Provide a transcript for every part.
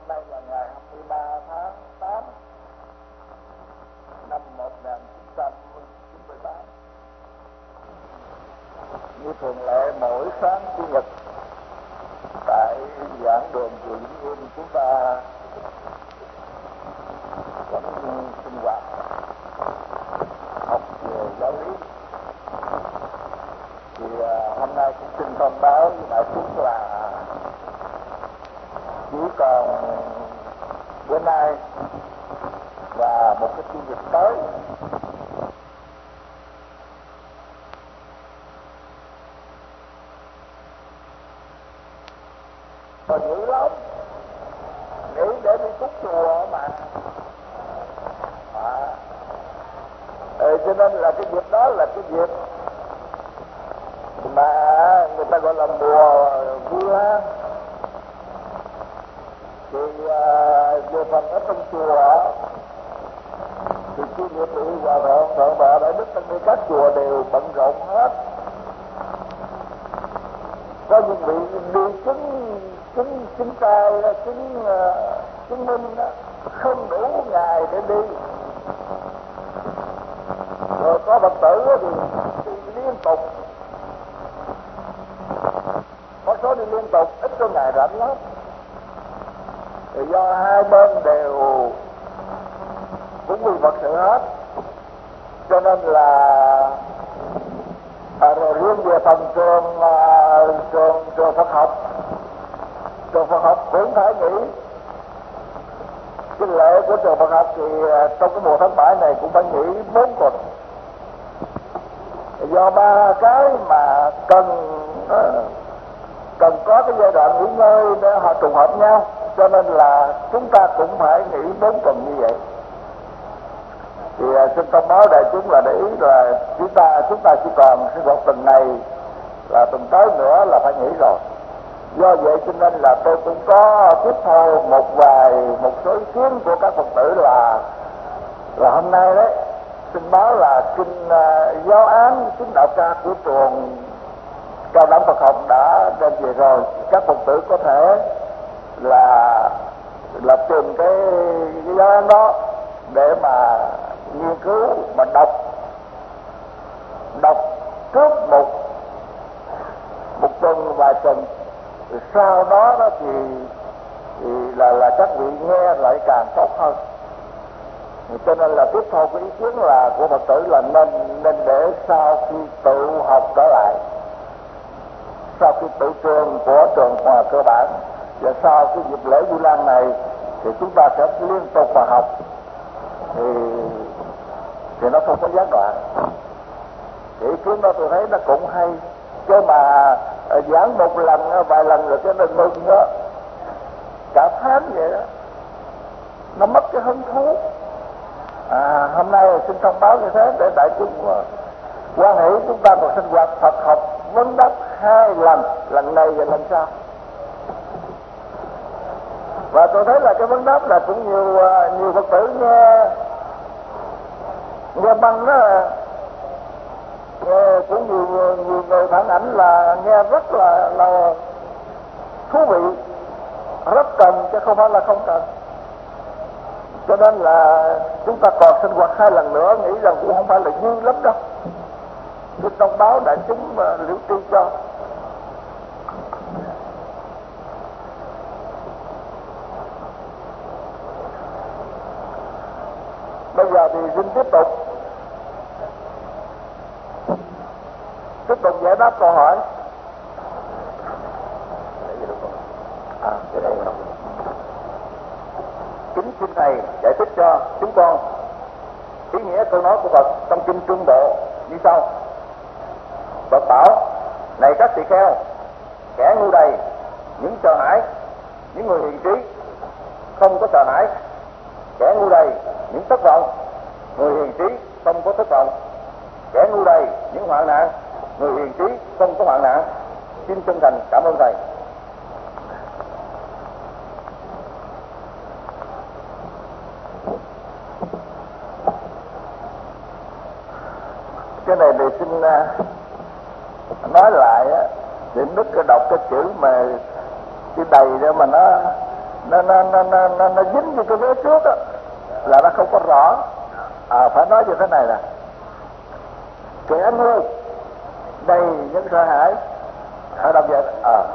nay là ngày 23 tháng 8 năm 1998. Như thường lệ mỗi sáng Chủ nhật tại giảng đường chùa Vĩnh Nghiêm chúng ta vẫn sinh hoạt học về giáo lý. Thì hôm nay cũng xin thông báo với đại chúng là chỉ còn bữa nay và một cái Chủ nhật tới còn dữ lắm, nghĩ để đi cúng chùa mà cho nên là cái dịp đó là cái dịp mà người ta gọi là mùa Vu Lan. Thì về phần ở trong chùa thì cái nghiệp vị hòa thượng bà đại đức tăng ni các chùa đều bận rộn hết. Có những vị đi chứng trai, chứng minh đó, không đủ ngày để đi. Rồi có Phật tử thì liên tục, có số đi liên tục, ít có ngày rảnh lắm. Thì do hai bên đều cũng vì Phật sự hết, cho nên là rồi riêng về phần trường Phật học cũng phải nghỉ. Cái lễ của trường Phật học thì trong cái mùa tháng 7 này cũng phải nghỉ 4 tuần. Do ba cái mà cần có cái giai đoạn nghỉ ngơi để họ trùng hợp nhau, cho nên là chúng ta cũng phải nghỉ 4 tuần như vậy. Thì xin thông báo đại chúng là để ý là chúng ta chỉ còn sinh hoạt tuần này, là tuần tới nữa là phải nghỉ rồi. Do vậy cho nên là tôi cũng có tiếp thu một số ý kiến của các Phật tử là hôm nay đấy xin báo là kinh giáo án chứng đạo ca của trường cao đẳng Phật học đã đem về rồi. Các Phật tử có thể là tìm cái giáo án đó để mà nghiên cứu, mà đọc trước một tuần vài tuần. Sau đó thì là các vị nghe lại càng tốt hơn. Cho nên là tiếp theo cái ý kiến là của Phật tử là nên để sau khi tự học trở lại, sau khi tự trường của trường cơ bản, và sau cái dịp lễ Vu Lan này thì chúng ta sẽ liên tục mà học, thì nó không có gián đoạn. Ý kiến đó tôi thấy nó cũng hay, chứ mà giảng một lần vài lần rồi cái đừng ngừng đó cả tháng vậy đó, nó mất cái hứng thú. Hôm nay xin thông báo như thế để đại chúng quan hệ chúng ta còn sinh hoạt Phật học vấn đáp 2 lần này và lần sau. Và tôi thấy là cái vấn đáp là cũng nhiều Phật tử nghe băng đó, cũng nhiều người phản ảnh là nghe rất là thú vị, rất cần chứ không phải là không cần. Cho nên là chúng ta còn sinh hoạt 2 lần nữa, nghĩ rằng cũng không phải là vui lắm đâu. Tôi thông báo đại chúng liễu tri cho. Bây giờ thì xin tiếp tục giải đáp câu hỏi. Kính xin thầy giải thích cho chúng con ý nghĩa câu nói của Phật trong kinh Trung Bộ như sau. Phật bảo: này các tỳ kheo, kẻ ngu đầy những sợ hãi, những người hiền trí không có sợ hãi. Kẻ ngu đầy những thất vọng, người hiền trí không có thất vọng. Kẻ ngu đầy những hoạn nạn, người hiền trí không có hoạn nạn. Xin chân thành cảm ơn thầy. Cái này thì xin nói lại á, để Đức đọc cái chữ mà cái đầy đó mà nó dính như cái vế trước á, là nó không có rõ. Phải nói như thế này nè: kẻ ngu đầy những sợ hãi, ở đâu vậy?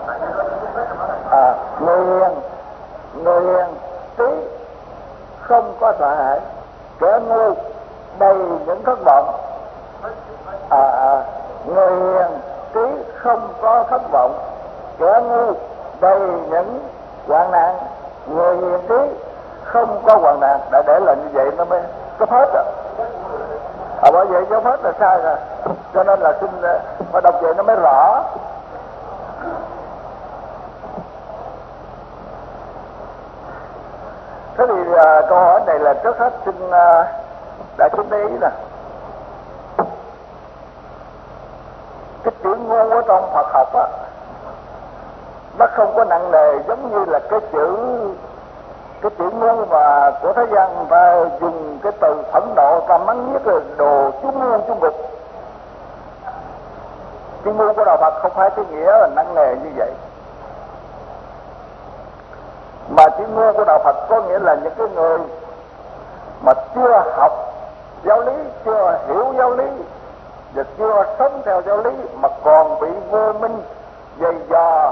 Người hiền trí không có sợ hãi, kẻ ngu đầy những thất vọng. Người hiền trí không có thất vọng, kẻ ngu đầy những hoạn nạn. Người hiền trí không có hoạn nạn. Đã để là như vậy nó mới có hết rồi. Bởi vậy dấu hết là sai rồi, cho nên là xin phải đọc vậy nó mới rõ. Thế thì câu hỏi này là trước hết xin đại chúng để ý nè, cái chữ ngu ở trong Phật học á, nó không có nặng nề giống như là cái chữ ngu mà của thế gian người ta dùng cái từ phẫn nộ ta mắng nhiếc là đồ chú ngu chú ngục. Chữ ngu của đạo Phật không phải cái nghĩa là nặng nề như vậy, mà chữ ngu của đạo Phật có nghĩa là những cái người mà chưa học giáo lý, chưa hiểu giáo lý và chưa sống theo giáo lý mà còn bị vô minh dày dò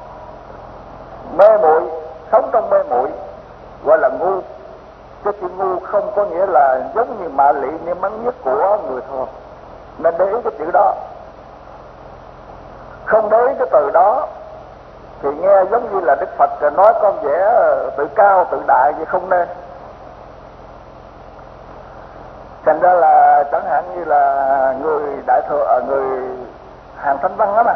mê muội, sống trong mê muội, gọi là ngu. Cái chữ ngu không có nghĩa là giống như mạ lị như mắng nhiếc của người thường, nên để ý cái chữ đó. Không để ý cái từ đó thì nghe giống như là Đức Phật nói con vẻ tự cao tự đại vậy, không nên. Thành ra là chẳng hạn như là người đại thừa, người hàng Thanh Văn đó mà,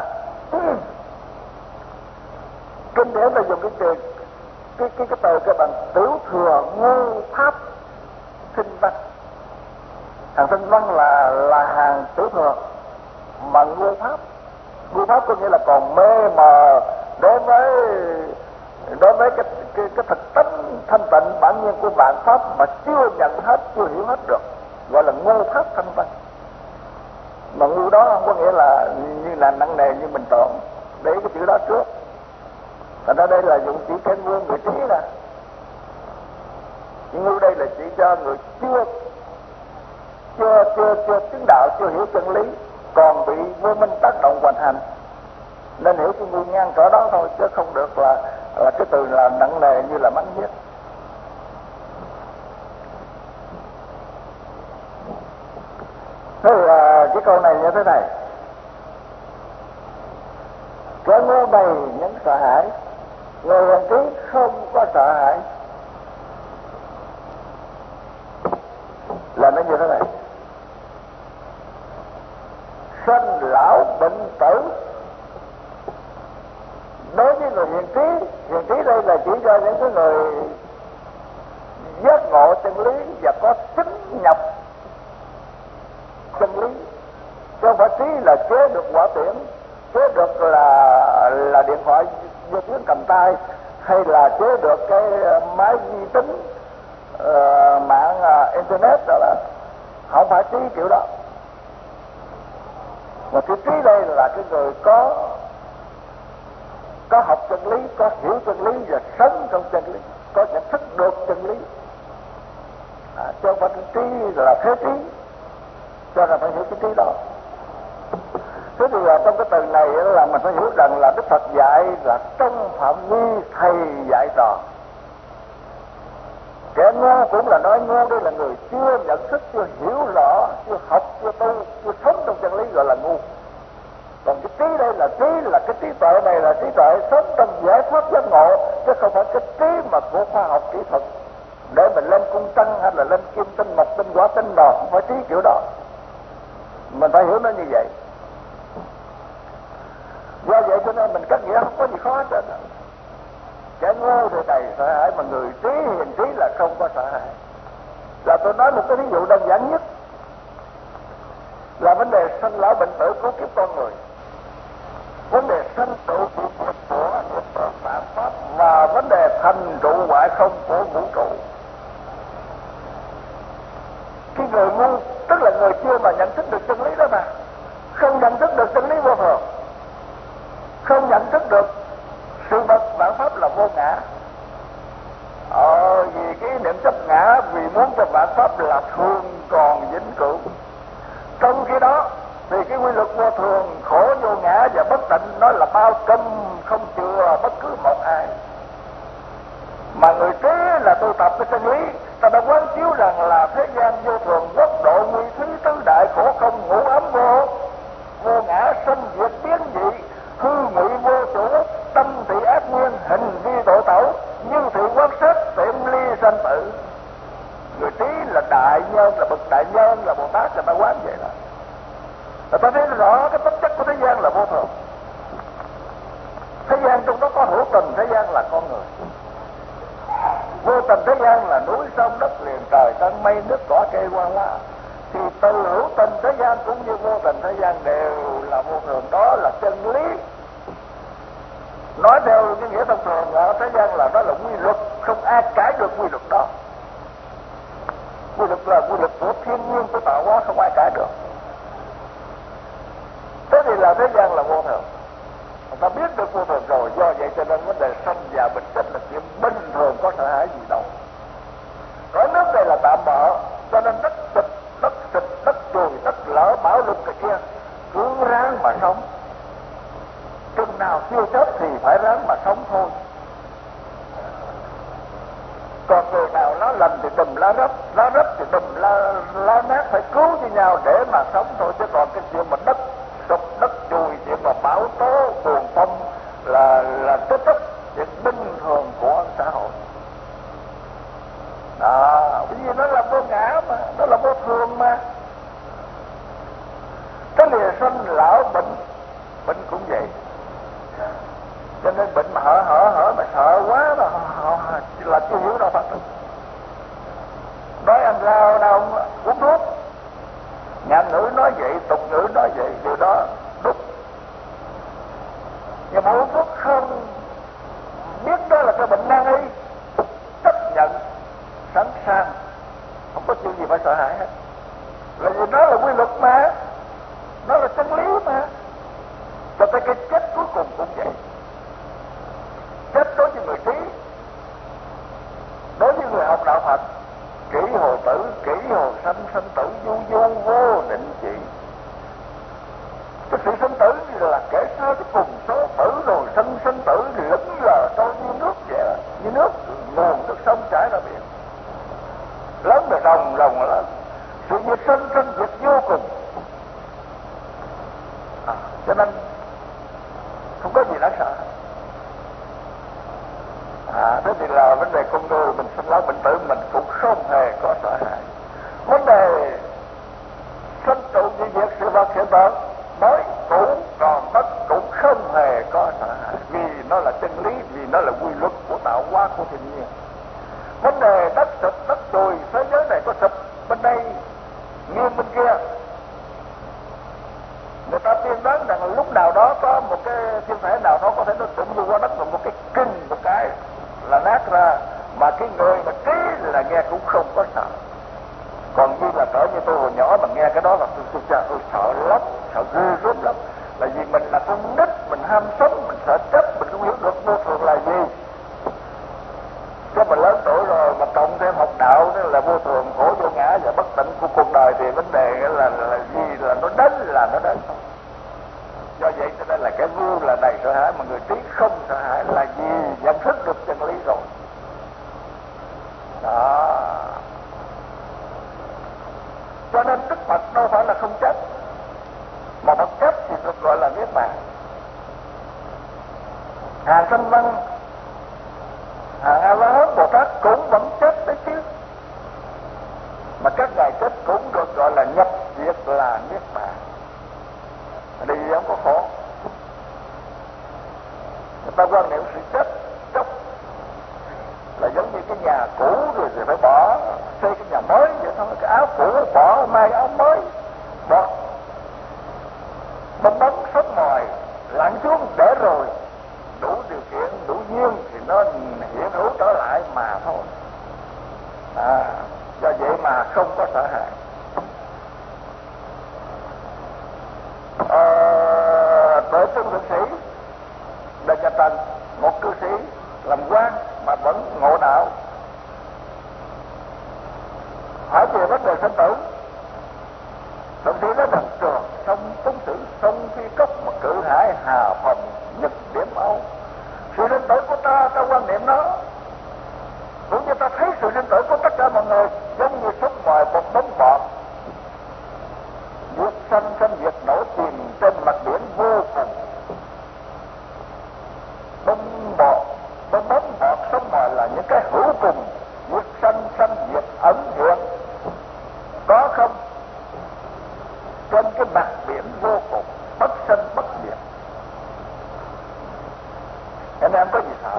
kinh điển ta dùng cái từ cái bằng tiểu thừa ngu pháp sinh văn. Hàng Thanh Văn là hàng tiểu thừa, mà ngu pháp có nghĩa là còn mê mờ đối với cái thực tánh thanh tịnh bản nhiên của vạn pháp mà chưa nhận hết, chưa hiểu hết được, gọi là ngu pháp thanh văn. Mà ngu đó không có nghĩa là như là nặng nề như mình tưởng, để cái chữ đó trước. Thành ra đây là dụng chữ khen ngu người trí nè. Chữ ngu đây là chỉ cho người chưa chứng đạo, chưa hiểu chân lý, còn bị vô minh tác động hoành hành, nên hiểu chữ ngu ngang cỡ đó thôi, chứ không được là cái từ là nặng nề như là mắng nhiếc. Thế thì cái câu này như thế này: kẻ ngu đầy những sợ hãi, người hiền trí không có sợ hãi. Là nó như thế này: sanh lão bệnh tử. Đối với người hiền trí đây là chỉ cho những cái người giác ngộ chân lý và có chứng nhập chân lý, chứ không phải trí là chế được quả tiễn, chế được là điện thoại vô tuyến cầm tay, hay là chế được cái máy vi tính mạng internet, đó là không phải trí kiểu đó. Mà cái trí đây là cái người có học chân lý, có hiểu chân lý và sống trong chân lý, có nhận thức được chân lý, chứ không phải trí là thế trí, cho nên phải hiểu cái trí đó. Thế thì trong cái từ này là mình phải hiểu rằng là Đức Phật dạy là trong phạm vi thầy dạy trò. Kẻ ngu cũng là nói ngu đây là người chưa nhận thức, chưa hiểu rõ, chưa học, chưa tu, chưa sống trong chân lý, gọi là ngu. Còn cái trí đây là cái trí tuệ này là trí tuệ sống trong giải thoát giác ngộ, chứ không phải cái trí mà của khoa học kỹ thuật để mình lên cung trăng hay là lên kim tinh, mộc tinh, quả tinh đồ, không phải trí kiểu đó. Mình phải hiểu nó như vậy. Do vậy cho nên mình cắt nghĩa không có gì khó hết trơn. Kẻ ngu thì đầy sợ hãi, mà người trí hiền trí là không có sợ hãi. Là tôi nói một cái ví dụ đơn giản nhất là vấn đề sanh lão bệnh tử của kiếp con người, vấn đề sanh trụ của phạm pháp, và vấn đề thành trụ ngoại không của vũ trụ. Cái người ngu tức là người chưa mà nhận thức được chân lý đó mà, không nhận thức được chân lý vô thường, không nhận thức được sự vật vạn pháp là vô ngã, pháp là thường còn vĩnh cửu. Trong khi đó thì cái quy luật vô thường, khổ vô ngã và bất tịnh nó là bao trùm không chừa bất cứ một ai. Mà người trí là tu tập cái chân lý, ta đã quán chiếu rằng là thế gian vô thường, quốc độ nguy thí tứ đại, khổ không ngũ ấm vô ngã sanh diệt biến dị, hư ngụy vô chủ, tâm thị ác nguyên, hình vi tội tẩu, như thị quán sát, tiệm ly sanh tử. Người trí là đại nhân, là bậc đại nhân, là Bồ Tát, người ta quán vậy đó. Người ta thấy rõ cái tất chất của thế gian là vô thường. Thế gian trong đó có hữu tình, thế gian là con người. Vô tình thế gian là núi sông đất liền trời tân mây nước cỏ cây hoa lá. Thì từ hữu tình thế gian cũng như vô tình thế gian đều là vô thường, đó là chân lý. Nói theo cái nghĩa thông thường ở thế gian là đó là quy luật, không ai cãi được quy luật đó. Quy luật là quy luật của thiên nhiên, của tạo hóa, không ai cãi được. Thế thì là thế gian là vô thường. Người ta biết được vô thường rồi, do vậy cho nên vấn đề sanh già bệnh chết là chuyện bình thường, có sợ hãi gì đâu. Cõi nước này là tạm bợ, cho nên đất xịt, đất chùi, đất lở, bão lụt cái kia cứ ráng mà sống. Chừng nào chưa chết thì phải ráng mà sống thôi. Còn người nào lá lành thì đùm lá rách thì đùm lá nát, phải cứu với nhau để mà sống thôi. Chứ còn cái chuyện mà đất sụp, đất chùi, chuyện mà bão tố, cuồng phong là kết thúc chuyện bình thường của xã hội. Bởi vì nó là vô ngã mà, nó là vô thường mà. Cái lìa sanh lão bệnh cũng vậy. Cho nên bệnh mà hở mà sợ quá là chưa hiểu đâu Phật. Nói ăn rau đâu uống thuốc, ngạn ngữ nói vậy, tục ngữ nói vậy, điều đó đúng. Nhưng mà uống thuốc không biết đó là cái bệnh nan y, chấp nhận, sẵn sàng, không có chuyện gì phải sợ hãi hết. Là vì nó là quy luật mà, nó là chân lý mà. Cho tới cái chết cuối cùng cũng vậy. Chết đối với người trí, đối với người học đạo Phật, kỷ hồ tử, kỷ hồ sanh, sanh tử du vô định trị. Cái sự sanh tử là kẻ sao cái cùng số tử rồi sanh tử thì lững lờ trôi như nước vậy đó. Như nước, nguồn nước sông chảy ra biển. Lớn là rồng lớn. Sự diệt sanh diệt vô cùng. Cho nên không có gì đáng sợ. Thế thì là vấn đề con người mình sinh lão bệnh tử mình cũng không hề có sợ hãi. Vấn đề sanh trụ di diệt sự vật hiện tượng mới cũ còn mất cũng không hề có sợ hãi, vì nó là chân lý, vì nó là quy luật của tạo hóa, của thiên nhiên. Vấn đề đất sụp đất chùi, thế giới này có sụp bên đây nghiêng bên kia, người ta tiên đoán rằng lúc nào đó có một cái thiên thể nào đó có thể nó đụng vô qua đất một cái kinh một cái là nát ra, mà cái người mà trí là nghe cũng không có sợ. Còn như là cỡ như tôi hồi nhỏ mà nghe cái đó là tôi sợ lắm, sợ ghê gớm lắm. Là vì mình là con nít, mình ham sống, mình sợ chết, mình không hiểu được vô thường là gì. Chứ mà lớn tuổi rồi mà cộng thêm học đạo đó là vô thường, khổ vô ngã và bất tịnh của cuộc đời thì vấn đề là gì, là nó đến thôi. Do vậy cho nên là cái ngu là đầy sợ hãi, mà người trí không sợ hãi là vì nhận thức được chân lý rồi. Đó. Cho nên Đức Phật đâu phải là không chết, mà Phật chết thì được gọi là niết bàn. Hàng Sanh Văn, hàng A La Hán Bồ Tát cũng vẫn chết đấy chứ, mà các ngài chết cũng được gọi là nhập diệt, là niết bàn. Đi không có khổ. Người ta quan niệm sự chết chóc là giống như cái nhà cũ rồi thì phải bỏ, xây cái nhà mới vậy thôi. Cái áo cũ bỏ, may áo mới, bỏ bấm bóng sớm mòi lặn xuống để rồi đủ điều kiện, đủ duyên thì nó hiện hữu trở lại mà thôi. Do vậy mà không có sợ hãi. Bởi tướng thượng sĩ Đền Nhà Tần, một cư sĩ làm quan mà vẫn ngộ đạo, hỏi về vấn đề sinh tử. Thậm chí nói rằng trường sông túng sử, sông phi cốc mà cự hải hà phòng nhất điểm âu. Sự sinh tử của ta quan niệm nó cũng như ta thấy sự sinh tử của tất cả mọi người giống như sống ngoài một đống bọt. Diệt sanh sanh diệt nổi chìm trên mặt biển vô cùng. Bông bóng bọt sống ngoài là những cái hữu cùng. Diệt sanh sanh diệt ẩn hiện. Có không? Trên cái mặt biển vô cùng, bất sanh bất diệt. Anh em có gì sợ?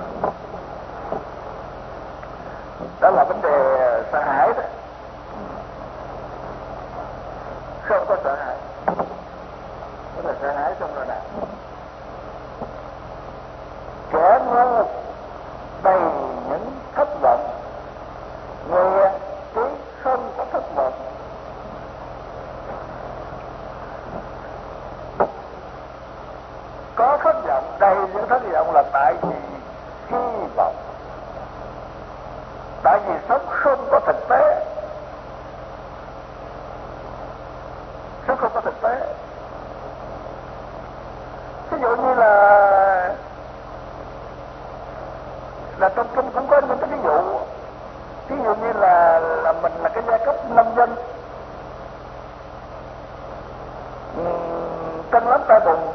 Đó là vấn đề sợ hãi đó. Không có sợ hãi. Đó là sợ hãi xong rồi nè. Kẻ ngu đầy những thất vọng, người trí không có thất vọng. Có thất vọng, đầy những thất vọng là tại vì hy vọng, tại vì sống không có thực tế, sống không có thực tế. Ví dụ như là trong kinh cũng có những cái ví dụ. Ví dụ như là mình là cái giai cấp nông dân, cân lắm tay bùn,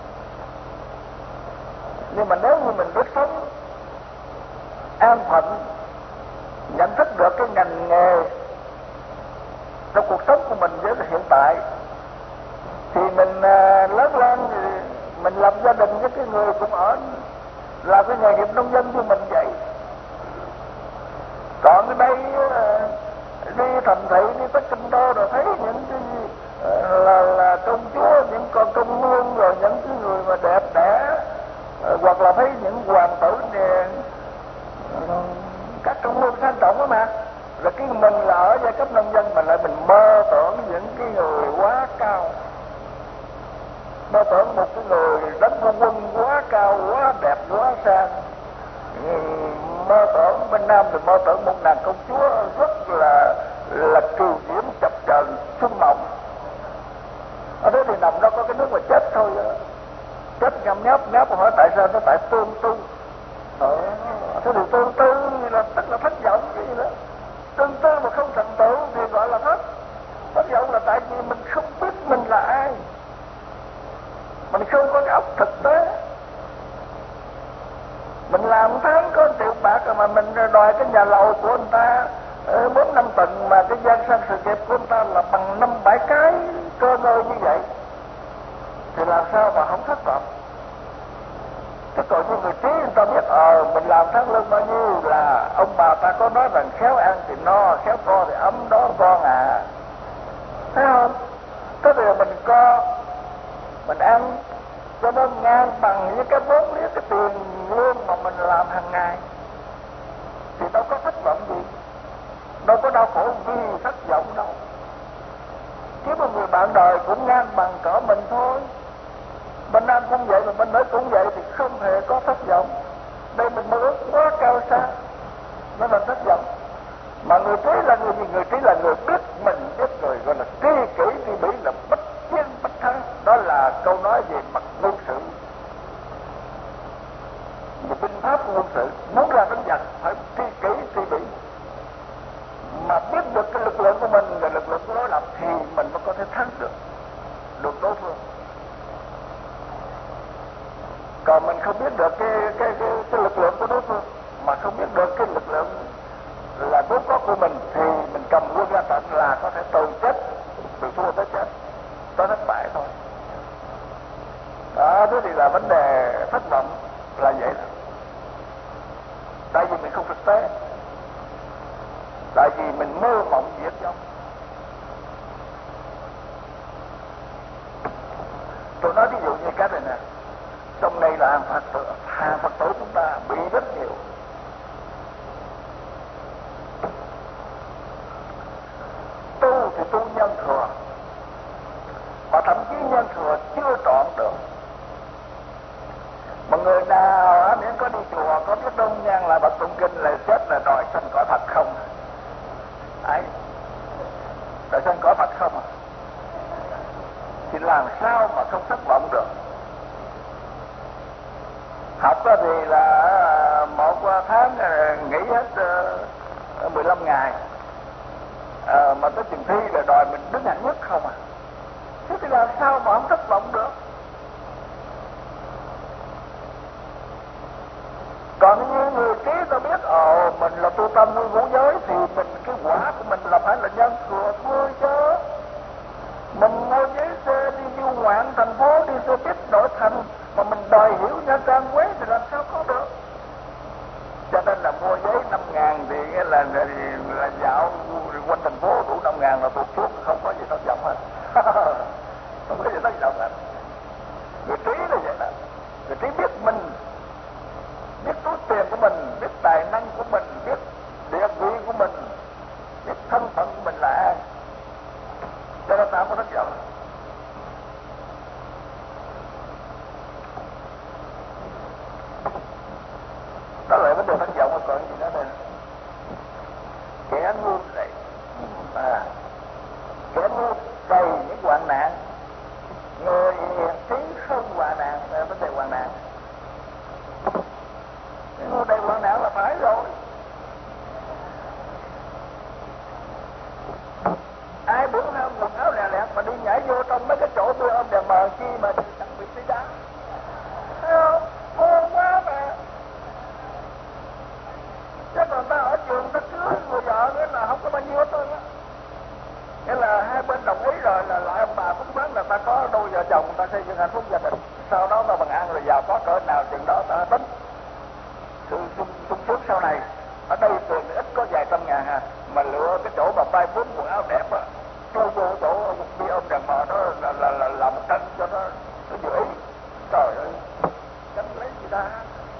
nhưng mà nếu như mình biết sống an phận, nhận thức được cái ngành nghề trong cuộc sống của mình với hiện tại, thì mình lớn lên thì mình lập gia đình với cái người cũng ở làm cái nghề nghiệp nông dân như mình vậy. Còn ở đây đi thành thị, đi tới kinh đô rồi thấy những cái là công chúa, những con công nương, rồi những cái người mà đẹp đẽ, hoặc là thấy những hoàng tử nè, các công nương sang trọng đó mà. Rồi cái mình là ở giai cấp nông dân, mình lại mình mơ tưởng những cái người quá cao, mơ tưởng một cái người đánh quân quân quá cao, quá đẹp, quá sang. Mơ tưởng bên Nam thì mơ tưởng một nàng công chúa rất là kiều diễm chập chờn xuân mộng. Ở đó thì nằm đó có cái nước mà chết thôi, chết ngâm ngáp hỏi tại sao? Nó tại tương tư. Thế thì tương tư là tức là thất vọng cái gì đó. Tương tư mà không thành tựu thì gọi là thất. Thất vọng là tại vì mình không biết mình là ai, mình không có cái óc thực tế. Mình làm tháng có 1 triệu bạc rồi mà mình đòi cái nhà lầu của người ta 4-5 tầng, mà cái gian sang sự nghiệp của người ta là bằng 5-7 cái cơ ngơi như vậy, thì làm sao mà không thất vọng? Chứ còn như người trí người ta biết mình làm tháng lương bao nhiêu là ông bà ta có nói rằng khéo ăn thì no, khéo co thì ấm đó con à. Thấy không? Cái điều mình co, mình ăn cho nó ngang bằng với cái vốn liếng, cái tiền lương mà mình làm hàng ngày, thì đâu có thất vọng gì, đâu có đau khổ vì thất vọng đâu. Chứ một người bạn đời cũng ngang bằng cỡ mình thôi. Bên Nam cũng vậy mà bên Nữ cũng vậy thì không hề có thất vọng. Đây mình mơ ước quá cao xa, nó là thất vọng. Mà người trí là người gì? Người trí là người biết mình, biết người, gọi là tri kỷ tri bỉ, là bất chiến bất thắng. Đó là câu nói về mặt ngôn sự, về binh pháp ngôn sự. Muốn ra đánh giặc phải tri kỷ tri bỉ, mà biết được cái lực lượng của mình và lực lượng của đối lập thì mình mới có thể thắng được đối phương. Còn mình không biết được cái lực lượng của đối phương, mà không biết được cái lực lượng là vốn có của mình, thì mình cầm quân ra trận là có thể từ chết, từ thua tới chết, tới thất bại thôi. Đó, thế thì là vấn đề thất vọng là vậy đó. Tại vì mình không thực tế, tại vì mình mơ mộng viễn vông. Tôi nói ví dụ như cái này nè, trong này là hàng Phật tử chúng ta bị rất nhiều. Tu thì tu nhân thừa, mà thậm chí nhân thừa chưa trọn được. Một người nào miễn có đi chùa, có cái đông nhang là bật tụng kinh là chết là đòi sanh cõi Phật không. Ai tam nguyên ngũ giới thì mình cái quả của mình là phải là nhân thừa thôi chứ. Mình ngồi giấy xe đi du ngoạn thành phố, đi xe buýt nội thành mà mình đòi hiểu Nha Trang Huế thì làm sao có được. Cho nên là mua giấy 5.000 thì nghĩa là dạo quanh thành phố đủ 5.000 là tuột suốt, không có gì thất vọng hết. Không có gì thất vọng hết. Người trí là vậy đó. Người trí biết mình, biết túi tiền của mình, biết tài năng của mình, biết địa vị của mình, biết thân phận của mình là ai, cho nên ta không có thất vọng. Đó là vấn đề thất vọng, còn gì nữa đây. Kẻ ngu này kẻ ngu đầy những hoạn nạn, người trí không hoạn nạn, là vấn đề hoạn nạn. Ngu đầy hoạn nạn là phải rồi. Ai bữa nào quần áo lẹ lẹt mà đi nhảy vô trong mấy cái chỗ đưa ôm đèn mờ chi mà chẳng bị tí đá, thấy không? Ngu quá mà. Chứ còn ta ở trường ta cưới người vợ nữa là không có bao nhiêu hết trơn á. Nghĩa là hai bên đồng ý rồi là lại ông bà phúc vấn là ta có đôi vợ chồng, ta xây dựng hạnh phúc gia đình. Sau đó ta bằng ăn rồi giàu có cỡ nào chừng đó ta tính sự sung sướng sau này. Ở đây tiền ít có vài trăm ngàn ha, mà lựa cái chỗ mà bay bốn quần áo đẹp á, chui vô chỗ đi ôm đèn mờ đó là một tranh cho nó vừa ý. Trời ơi, tranh lấy gì ta.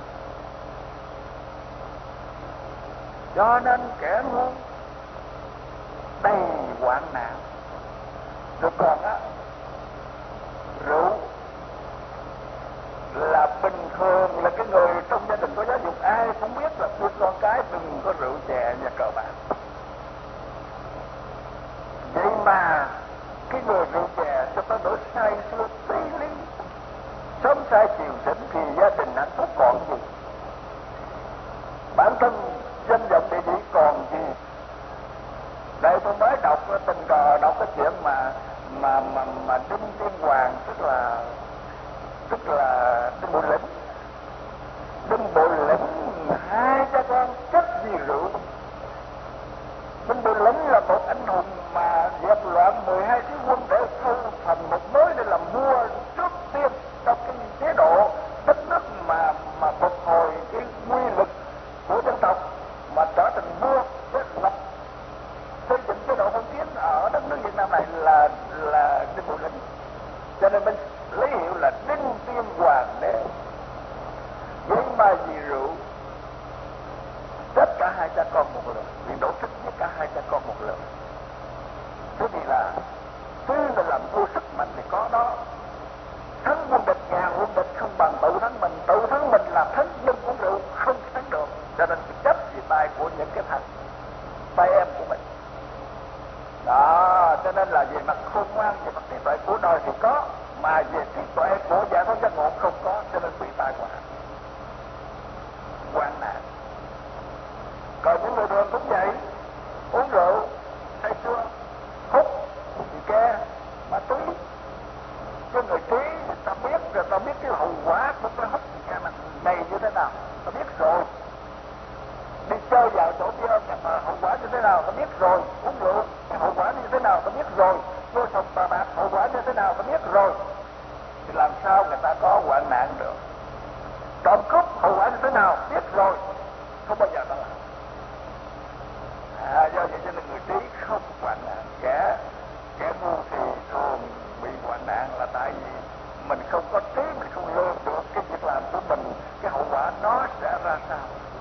Cho nên kẻ ngu đầy hoạn nạn. Rồi còn á, rượu là bình thường, là cái người trong gia đình có giáo dục ai cũng biết là khuyên con cái đừng có rượu chè và cờ bạc. Vậy mà cái người rượu chè cho tới nỗi say sưa tí lý, sớm say chiều tỉnh thì gia đình hạnh phúc còn gì, bản thân danh vọng địa vị còn gì. Đây tôi mới đọc tình cờ, đọc cái chuyện mà Đinh Tiên Hoàng, tức là Đinh Bộ Lĩnh hai cha con chết vì rượu. Đinh Bộ Lĩnh là một anh hùng mà dẹp loạn 12 sứ quân để thu thành một mối để làm vua trước tiên trong cái chế độ đất nước mà phục hồi cái quy lực của dân tộc, mà trở thành vua để lập xây dựng chế độ phong kiến ở đất nước Việt Nam này là Đinh Bộ Lĩnh. Cho nên mình lấy hiệu là Đinh Tiên Hoàng đế. Vậy mà vì rượu chết cả hai cha con một lượt, bị đổ thích với cả hai cha con một lượt. Thế thì là tuy là làm vua sức mạnh thì có đó, thắng quân địch ngàn quân địch không bằng tự thắng mình là thắng dân uống rượu không thắng được. Cho nên chết vì tay của những cái thằng tay em của mình đó. Cho nên là về mặt khôn ngoan, về mặt trí tuệ của đời thì có, mà về trí tuệ của giải thoát giác ngộ không có, cho nên bị tai họa hoạn nạn. Còn những người thường cũng vậy, uống rượu say sưa, hút thì ke ma túy. Cái người trí ta biết rồi, ta biết cái hậu quả của cái hút thì ke này như thế nào, ta biết rồi. Đi chơi vào chỗ kia mà hậu quả như thế nào ta biết rồi. Uống rượu hậu quả như thế nào ta biết rồi. Vô sòng cờ bạc hậu quả như thế nào ta biết rồi. Thì làm sao người ta có hoạn nạn được? Trộm cướp hậu quả như thế nào biết rồi, không bao giờ ta làm. Do vậy cho nên người trí không hoạn nạn. Kẻ ngu thì thường bị hoạn nạn là tại vì mình không có trí, mình không lường được cái việc làm của mình, cái hậu quả nó sẽ ra sao.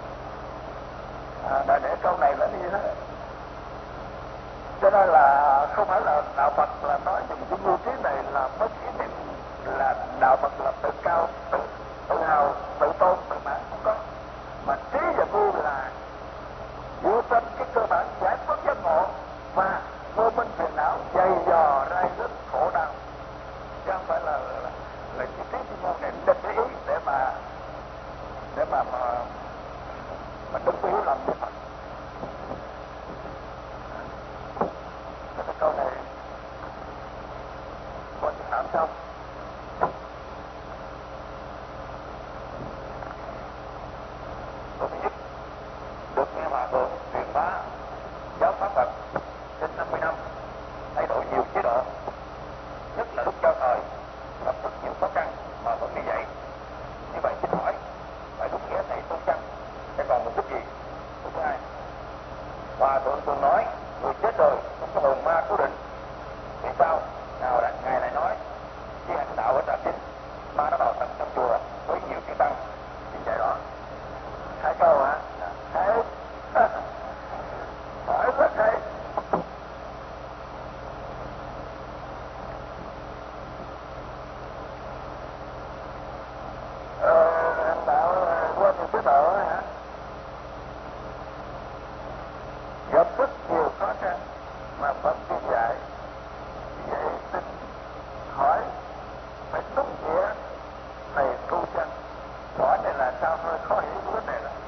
Để câu này là như thế. Cho nên là không phải là đạo Phật là nói dùng cái ngu trí này là mất ý niệm là đạo Phật là tự cao, tự hào, tự tôn, tự mãn, không có. Mà trí và ngu là dựa trên cái cơ bản giải thoát giác ngộ và vô minh phiền não dày dò rai rứt khổ đau, chứ không phải là cái trí cái ngu này định ý để mà đúng hiểu lầm với Phật. Cái câu này gì? Câu thứ hai, Hòa thượng thường nói người chết rồi không có hồn ma cố định. Vì sao? Nào là ngài lại nói khi hành đạo ở Trà Vinh, ma nó vào trong chùa với nhiều chữ tăng. Xin giải rõ. Hai câu hả? Hay. Hỏi rất hay. Hành đạo qua nhiều chế độ hả? Gặp rất nhiều khó khăn mà vẫn đi dạy. Vậy xin hỏi phải đúng nghĩa thầy tu chân. Hỏi này là sao hơi khó hiểu cái vấn đề đó.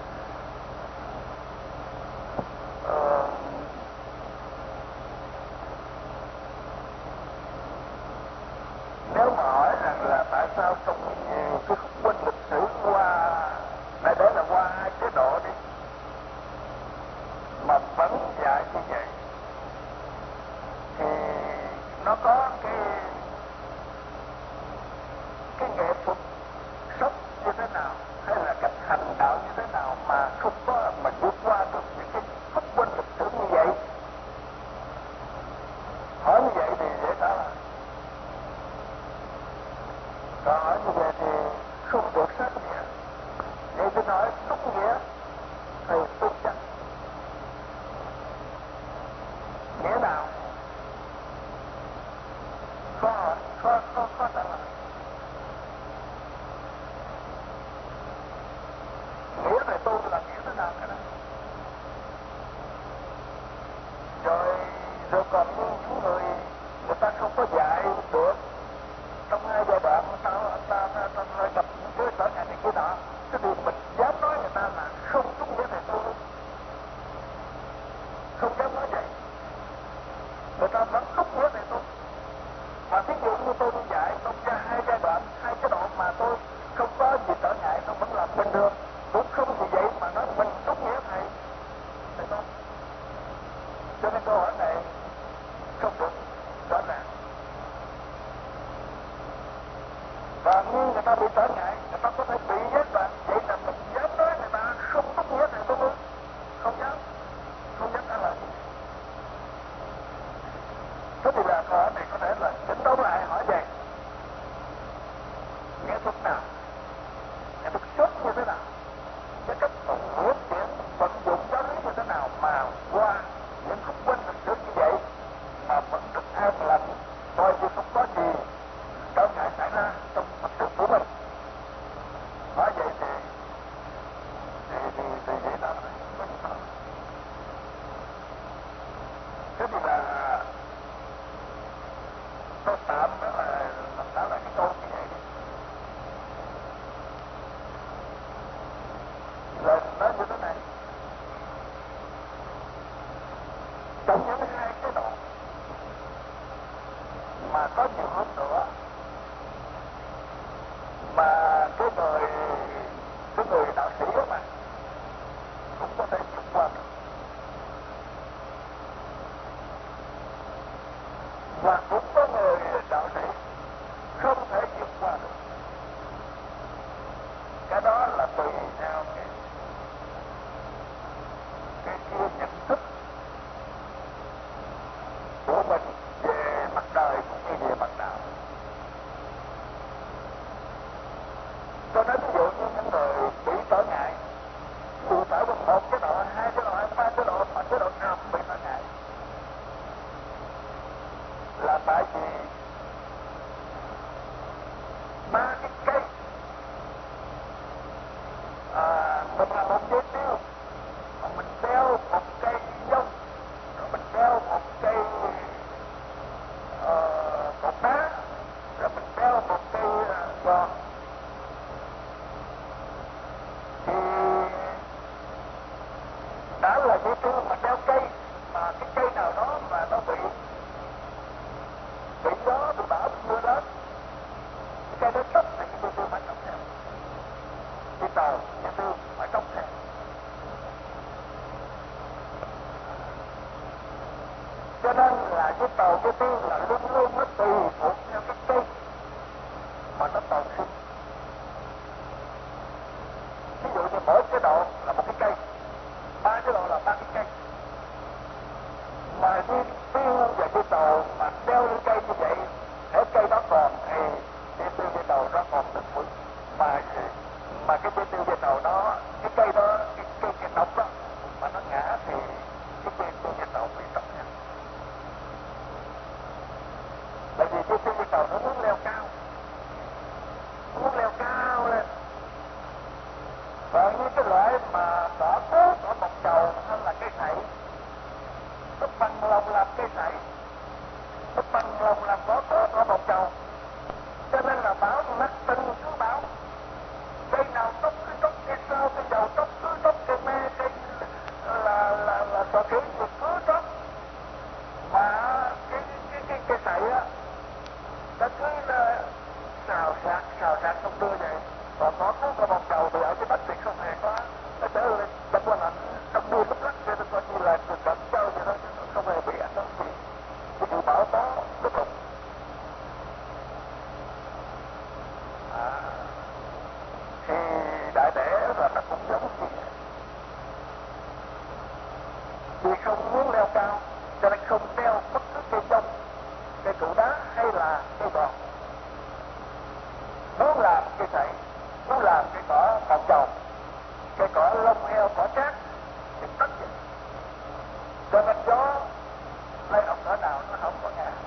Nếu mà hỏi rằng là tại sao trong nhiều cái khúc quanh lịch sử qua đại để là qua hai chế độ đi mà vẫn dạy như vậy, thì nó có cái nghệ thuật sống như thế nào hay là cách hành đạo như thế nào mà không có mà vượt qua được những cái khúc quanh lịch sử như vậy. Hỏi như vậy thì dễ trả lời, còn hỏi như vậy thì không được xác nghĩa. Vậy tôi nói đúng nghĩa thầy tu chân nghĩa nào? Khó trả lời. Nghĩa thầy tu là nghĩa thế nào cái đó? Rồi còn những người ta không có dạy được trong hai giai đoạn ta hơi gặp những cái sở ngành này kia nọ, cái điều mình dám nói người ta là không đúng nghĩa thầy tu, không dám nói vậy. Người ta vẫn đúng nghĩa thầy tu. Mà ví dụ như tôi đi dạy trong hai giai đoạn, hai chế độ mà tôi không có gì trở ngại, tôi vẫn làm bình thường, cũng không vì vậy mà nói mình đúng nghĩa thầy tu. Cho nên câu hỏi này không được rõ ràng. Và như người ta bị trở ngại, người ta có thể bị giết bạn. Vậy là mình dám nói người ta không đúng nghĩa thầy tu, không dám trả lời. Thế thì là câu hỏi này có thể là chỉnh đốn lại hỏi về nghệ thuật nào, nghệ thuật xuất như thế nào, cái cách diễn triển vận dụng giáo lý như thế nào mà qua những khúc quanh lịch sử như vậy mà vẫn được an lành, coi như không có gì trở ngại xảy ra trong lịch sử của mình. Nói vậy thì dễ nào thế thì là tôi tạm đó là làm trả lại cái câu như vậy đi. Rồi nói như thế này, trong những hai chế độ mà có nhiều hơn nữa mà cái người đạo sĩ đó mà cũng có thể vượt qua được, và cũng có người đạo sĩ không thể vượt qua được. Cái đó là tùy theo cái nhận thức của mình về mặt đời cũng như về mặt đạo. Cho nên ví dụ như những người bị trở ngại, cụ thể bằng một chế độ, hai chế độ, ba chế độ, mà chế độ nào cũng bị trở ngại, là tại vì ba cái cây mình là một dây tiêu mà mình đeo một cây dông, rồi mình đeo một cây cột đá, rồi mình đeo một cây giòn, thì đã là dây tiêu mà đeo cây, mà cái cây nào đó mà nó bị gió, bị bão, bị mưa đến, cái cây đó sắp thì cái dây tiêu phải trồng theo, cái tàu dây tiêu phải trồng theo. Cho nên là cái tàu dây tiêu là luôn luôn nó tùy thuộc theo cái cây mà nó tồn sinh. Ví dụ như mỗi chế độ là một cái cây, vì không muốn leo cao cho nên không đeo bất cứ cây trông, cây trụ đá hay là cây gòn. Muốn làm cây sậy, muốn làm cây cỏ mọc trầu, cây cỏ lông heo, cỏ trác thì tất vậy. Cho nên gió lay ổng cỡ nào nó không có ngã.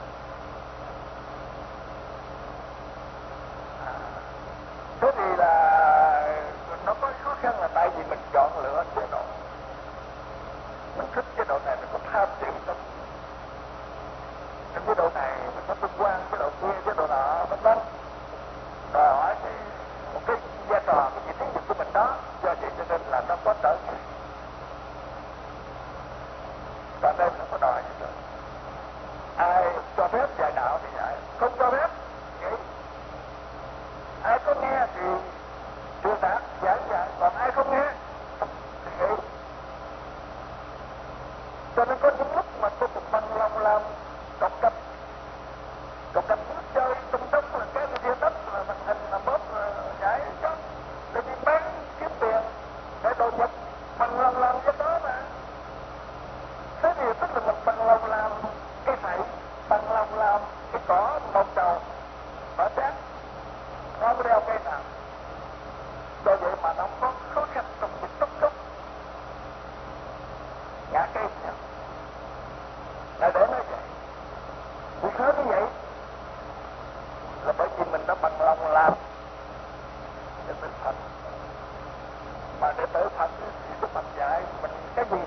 Thế thì là nó có khó khăn là tại vì mình chọn lựa chế độ. Mình thích chế độ này mình có tham dự trong chế độ này, mình có tương quan chế độ kia, chế độ nọ, vân vân. Đòi hỏi thì một cái vai trò, cái vị trí của mình đó, do vậy cho nên là nó có trở ngại. Còn đây nó có đòi gì nữa. Ai cho phép dạy đạo thì dạy, không cho phép vậy. Ai có nghe thì truyền đạt giảng, còn ai không nghe thì vậy. Cho nên có những lúc mà tôi cũng bằng lòng làm độc cấp nước chơi tung tốc là cái kia đất là màn hình là bóp nhảy cho để đi bán kiếm tiền để đồ nhập, bằng lòng làm cái đó mà. Thế thì tức là mình bằng lòng làm cái sậy, bằng lòng làm cái cỏ mọc trầu, cỏ trác, không đeo cây nào. Do vậy mà nó có khó khăn trong việc tốc tốc ngã cây nhau. Là để nói vậy. Vì sao như vậy? Là bởi vì mình đã bằng lòng làm để tự Phật. Mà để tự Phật thì Đức Phật dạy mình cái gì?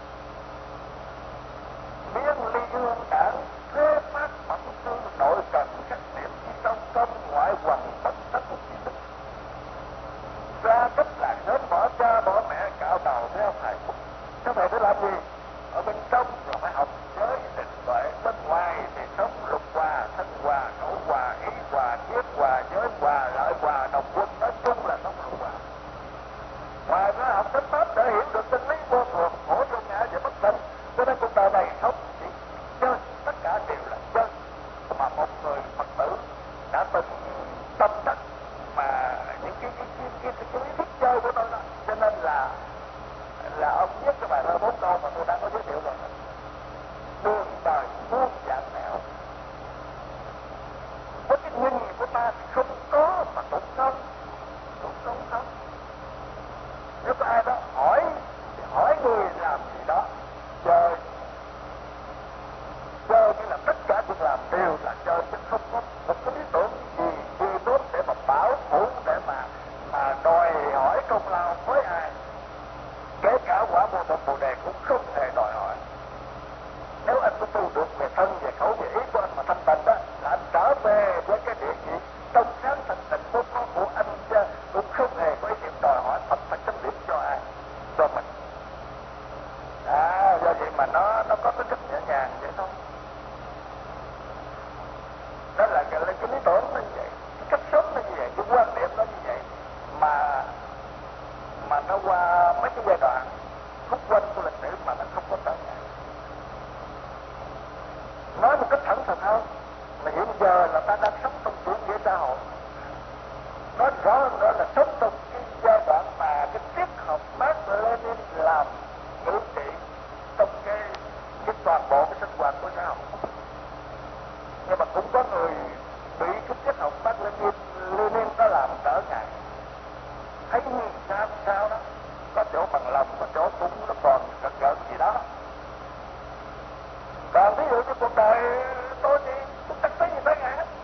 Biến ly hương đảng, thế phát phẩm tư nội cần các điểm trong công ngoại hoàng bất tất của chi thức. Ra cách là sớm bỏ cha bỏ mẹ cạo đầu theo thầy. Theo thầy để làm gì? Ở bên trong rồi phải học giới định tuệ, bên ngoài thì sống lục hòa, thân hòa, khẩu hòa, ý hòa, triết hòa, giới hòa, lợi hòa, đồng quân, nói chung là sống lục hòa. Ngoài ra học thánh pháp để hiểu được chân lý vô thường, khổ vô ngã và bất tịnh. Cho nên cuộc đời này sống chỉ chơi, tất cả đều là chơi. Mà một người Phật tử đã từng tâm đắc mà những cái lý thuyết chơi của tôi đó. Cho nên là ông viết cái bài thơ 4 câu mà tôi đã có giới thiệu rồi. Đường đời muôn dạng nẻo, với cái nhìn của ta không có mà tụng không không. Nếu có ai đó hỏi thì hỏi người làm gì đó, chơi như là tất cả việc làm đều là chơi, chứ không có một cái lý tưởng gì tốt để mà bảo thủ, để mà đòi hỏi công lao với ai. Kể cả quả vô tận Bồ Đề cũng không hề đòi hỏi. Nếu anh có tu được về thân, về khẩu, về ý của anh mà thanh tịnh đó, là anh trở về với cái địa vị trong sáng thanh tịnh vốn có của anh, cũng không hề có ý niệm đòi hỏi Phật phải chấm điểm cho ai, cho mình. Do vậy mà nó có cái cách nhẹ nhàng vậy thôi. Đó là cái lý tưởng nó như vậy, cái cách sống nó như vậy, cái quan điểm nó như vậy, mà nó qua mấy cái giai đoạn khúc quanh của lịch sử mà nó không có trở ngại. Nói một cách thẳng thắn hơn là hiện giờ là ta đang sống trong chủ nghĩa xã hội. Nói rõ hơn nữa là sống trong cái giai đoạn mà cái triết học Mác Lênin làm ngữ trị trong cái toàn bộ cái sinh hoạt của xã hội. Nhưng mà cũng có người bị cái triết học Mác Lênin nó làm trở ngại. Thấy sao đó, có chỗ bằng lòng, có chỗ cũng nó còn gợn gì đó. Còn ví dụ như cuộc đời tôi thì cũng chắc thấy gì tới ngại hết.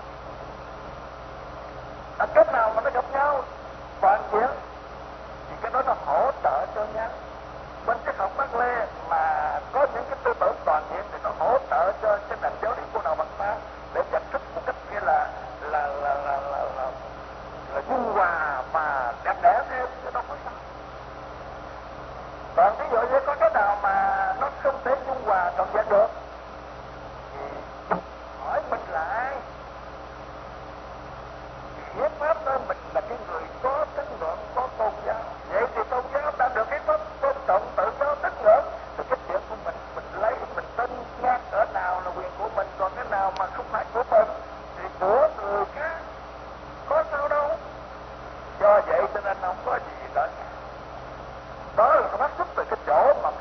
Cách nào mà nó gặp nhau toàn diện thì cái đó nó hỗ trợ cho nhau. Bên triết học Mác Lê mà có những cái tư tưởng toàn diện thì nó hỗ trợ cho cái nền giáo lý của đạo Phật ta để nhận thức một cách kia là dung hòa và đẹp đẽ thêm, chứ đâu có sao. Còn ví dụ như có cái nào mà nó không thể dung hòa trọn vẹn được thì hỏi mình là ai? Hiến pháp đó mình là cái người có tín ngưỡng, có tôn giáo. Vậy thì tôn giáo đã được cái pháp tôn trọng tự do tín ngưỡng. Thì cái chuyện của mình lấy, mình tin ngang cỡ nào là quyền của mình, còn cái nào mà không phải của mình thì của người khác. Có sao đâu. Do vậy cho nên không có gì đó. Đó là nó phát xuất từ cái chỗ mà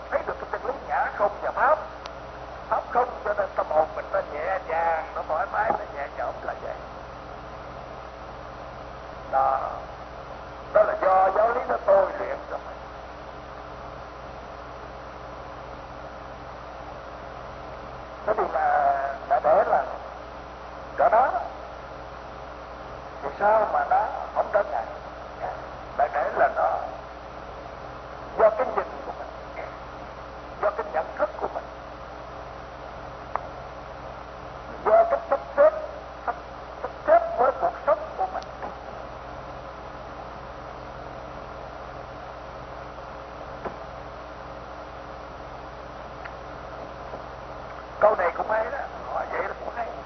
Thế thì là để là cỡ đó thì sao mà nó không trở ngại? Đại thể là nó do cái nhìn của mình, do cái nhận thức của mình, do cái sắp xếp với cuộc sống của mình. Câu này cũng hay đó, hỏi vậy là cũng hay.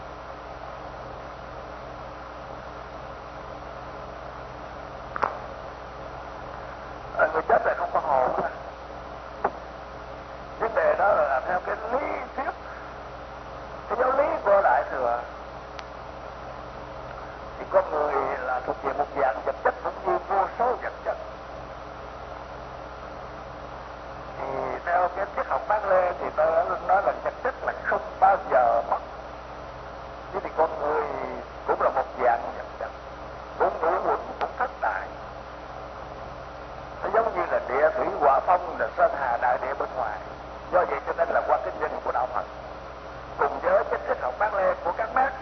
Người chết là không có hồn. Vấn đề đó là theo cái lý thuyết, cái giáo lý của Đại Thừa, thì con người là thuộc về một dạng vật chất cũng như vô số vật chất. Thì theo cái triết học Mác Lê thì tôi đã nói là vật chất là không bao giờ mất. Thế thì con người cũng là một dạng vật chất, cũng ngũ quẩn, cũng thất đại. Nó giống như là địa thủy hỏa phong, là sơn hà đại địa bên ngoài. Do vậy cho nên là qua cái nhìn của đạo Phật cùng với cái triết học Mác Lê của các Mác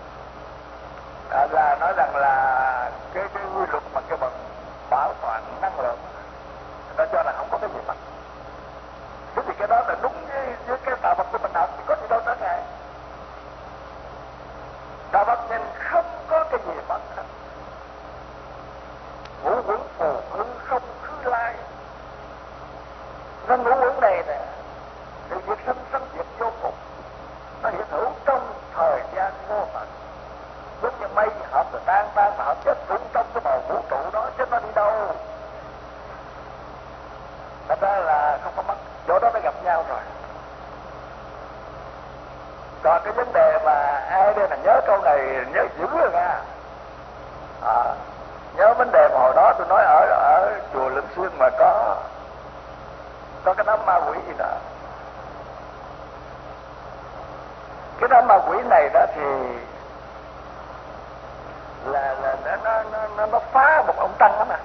là nói rằng là cái quy luật mà cái bằng bảo toàn năng lượng, người ta cho là không có cái gì mất. Thế thì cái đó là đúng với cái đạo Phật của mình học thì có gì đâu trở ngại. Đạo Phật nhìn không có cái gì mất hết. Ngũ quẩn phù khứ không khứ lai. Nên ngũ quẩn này nè, thì việc sanh diệt vô cùng, nó hiện hữu trong thời gian vô tận. Giống như mây hợp rồi tan mà hợp chết cũng trong cái bầu vũ trụ đó, chứ nó đi đâu. Thật ra là không có mất, chỗ đó mới gặp nhau rồi. Còn cái vấn đề mà ai đây là nhớ câu này nhớ dữ rồi nha. Nhớ vấn đề mà hồi đó tôi nói ở chùa Linh Xuyên mà có cái đám ma quỷ gì đó. Cái đám ma quỷ này đó thì là nó phá một ông tăng lắm à.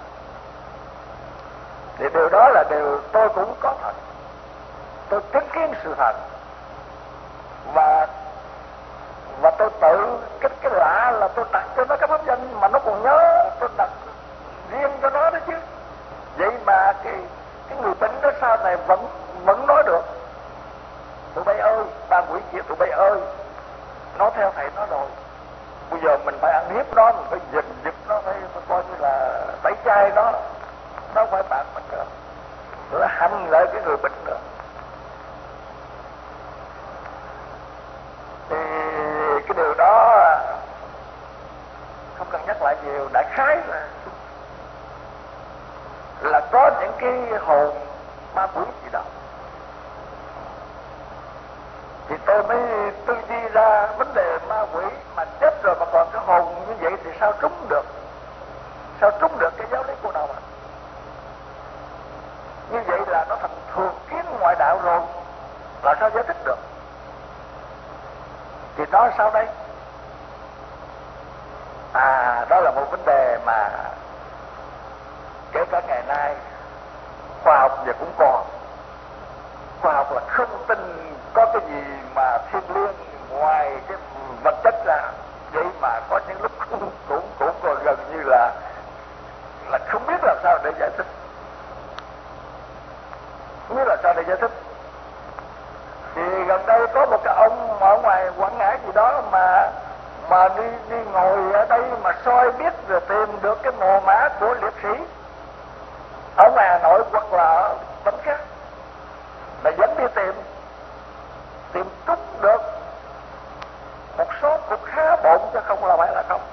Thì điều đó là điều tôi cũng có thật, tôi chứng kiến sự thật, và tôi tự cái lạ là tôi đặt cho nó cái pháp danh mà nó còn nhớ, tôi đặt riêng cho nó đó chứ. Vậy mà cái người bệnh đó sau này vẫn nói được: tụi bay ơi, ba quỷ kia tụi bay ơi, nói theo thầy nó rồi, bây giờ mình phải ăn hiếp nó, mình phải gìn giật nó, phải coi như là tẩy chay nó không phải bạn mình nữa, là hành lại cái người bệnh nữa. Thì cái điều đó không cần nhắc lại nhiều, đại khái là có những cái hồn ma quỷ gì đó. Thì tôi mới tư duy ra vấn đề ma quỷ mà chết rồi mà còn cái hồn như vậy thì sao trúng được? Sao trúng được cái giáo lý của đạo Phật? Như vậy là nó thành thường kiến ngoại đạo rồi, là sao giải thích được? Thì nói sao đây? Đó là một vấn đề mà kể cả ngày nay khoa học giờ cũng còn. Khoa học là không tin có cái gì mà thiên liêng ngoài cái vật chất ra. Vậy mà có những lúc cũng còn gần như là không biết làm sao để giải thích. Không biết làm sao để giải thích. Thì gần đây có một cái ông ở ngoài Quảng Ngãi gì đó mà đi ngồi ở đây mà soi biết rồi tìm được cái mồ mã của liệt sĩ ở ngoài Hà Nội hoặc là ở tỉnh khác, mà vẫn đi tìm trúng được một số cục khá bộn chứ không là phải là không.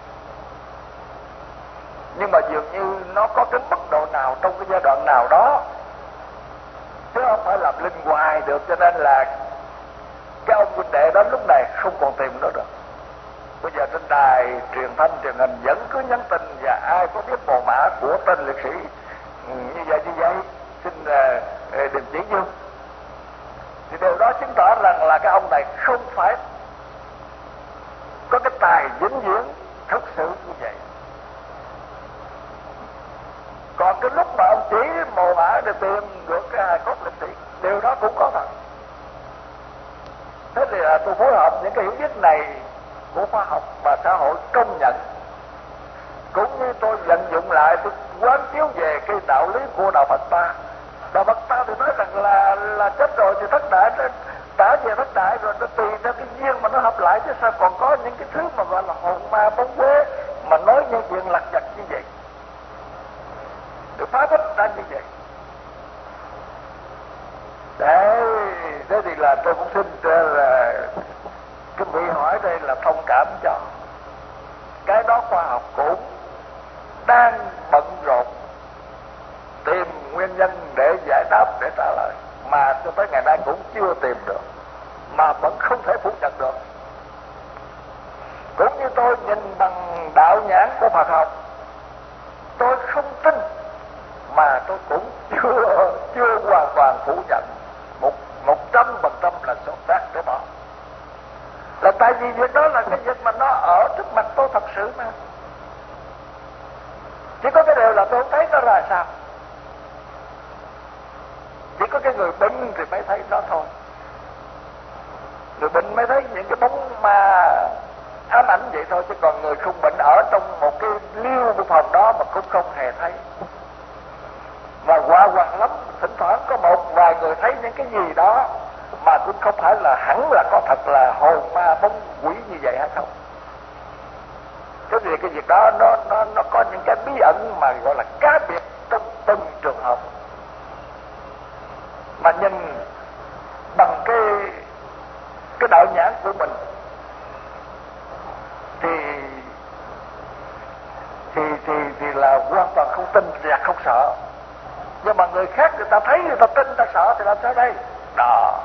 Nhưng mà dường như nó có cái mức độ nào trong cái giai đoạn nào đó, chứ không phải làm linh hoài được, cho nên là cái ông huynh đệ đó lúc này không còn tìm nó được. Bây giờ trên đài truyền thanh truyền hình vẫn cứ nhắn tin, và ai có biết mồ mã của tên liệt sĩ như vậy xin đừng chỉ dương. Thì điều đó chứng tỏ rằng là cái ông này không phải có cái tài vĩnh viễn thực sự như vậy. Còn cái lúc mà ông chỉ mồ mã để tìm được cái hài cốt liệt sĩ, điều đó cũng có thật. Thế thì là tôi phối hợp những cái hiểu biết này của khoa học và xã hội công nhận, cũng như tôi vận dụng lại, tôi quán chiếu về cái đạo lý của đạo Phật ta. Đạo Phật ta thì nói rằng là chết rồi thì thất đại, trả về thất đại rồi nó tùy theo cái duyên mà nó hợp lại, chứ sao còn có những cái thứ mà gọi là hồn ma bóng quế mà nói những chuyện lặt vặt như vậy, được phá thích ra như vậy. Thế thì là tôi cũng xin là cái vị hỏi đây là thông cảm cho cái đó. Khoa học cũng đang bận rộn tìm nguyên nhân để giải đáp, để trả lời, mà cho tới ngày nay cũng chưa tìm được, mà vẫn không thể phủ nhận được. Cũng như tôi nhìn bằng đạo nhãn của Phật học, tôi không tin, mà tôi cũng chưa hoàn toàn phủ nhận 100% là xuất phát để bỏ. Là tại vì việc đó là cái việc mà nó ở trước mặt tôi thật sự mà. Chỉ có cái điều là tôi không thấy nó ra sao. Chỉ có cái người bệnh thì mới thấy nó thôi. Người bệnh mới thấy những cái bóng ma ám ảnh vậy thôi, chứ còn người không bệnh ở trong một cái liêu của phòng đó mà cũng không hề thấy. Và quả hoàng lắm, thỉnh thoảng có một vài người thấy những cái gì đó mà cũng không phải là hẳn là có thật là hồn ma bóng quỷ như vậy hay không. Cái vì cái việc đó nó có những cái bí ẩn mà gọi là cá biệt trong từng trường hợp. Mà nhìn bằng cái đạo nhãn của mình thì là hoàn toàn không tin và không sợ. Nhưng mà người khác người ta thấy, người ta tin, người ta sợ thì làm sao đây? Đó.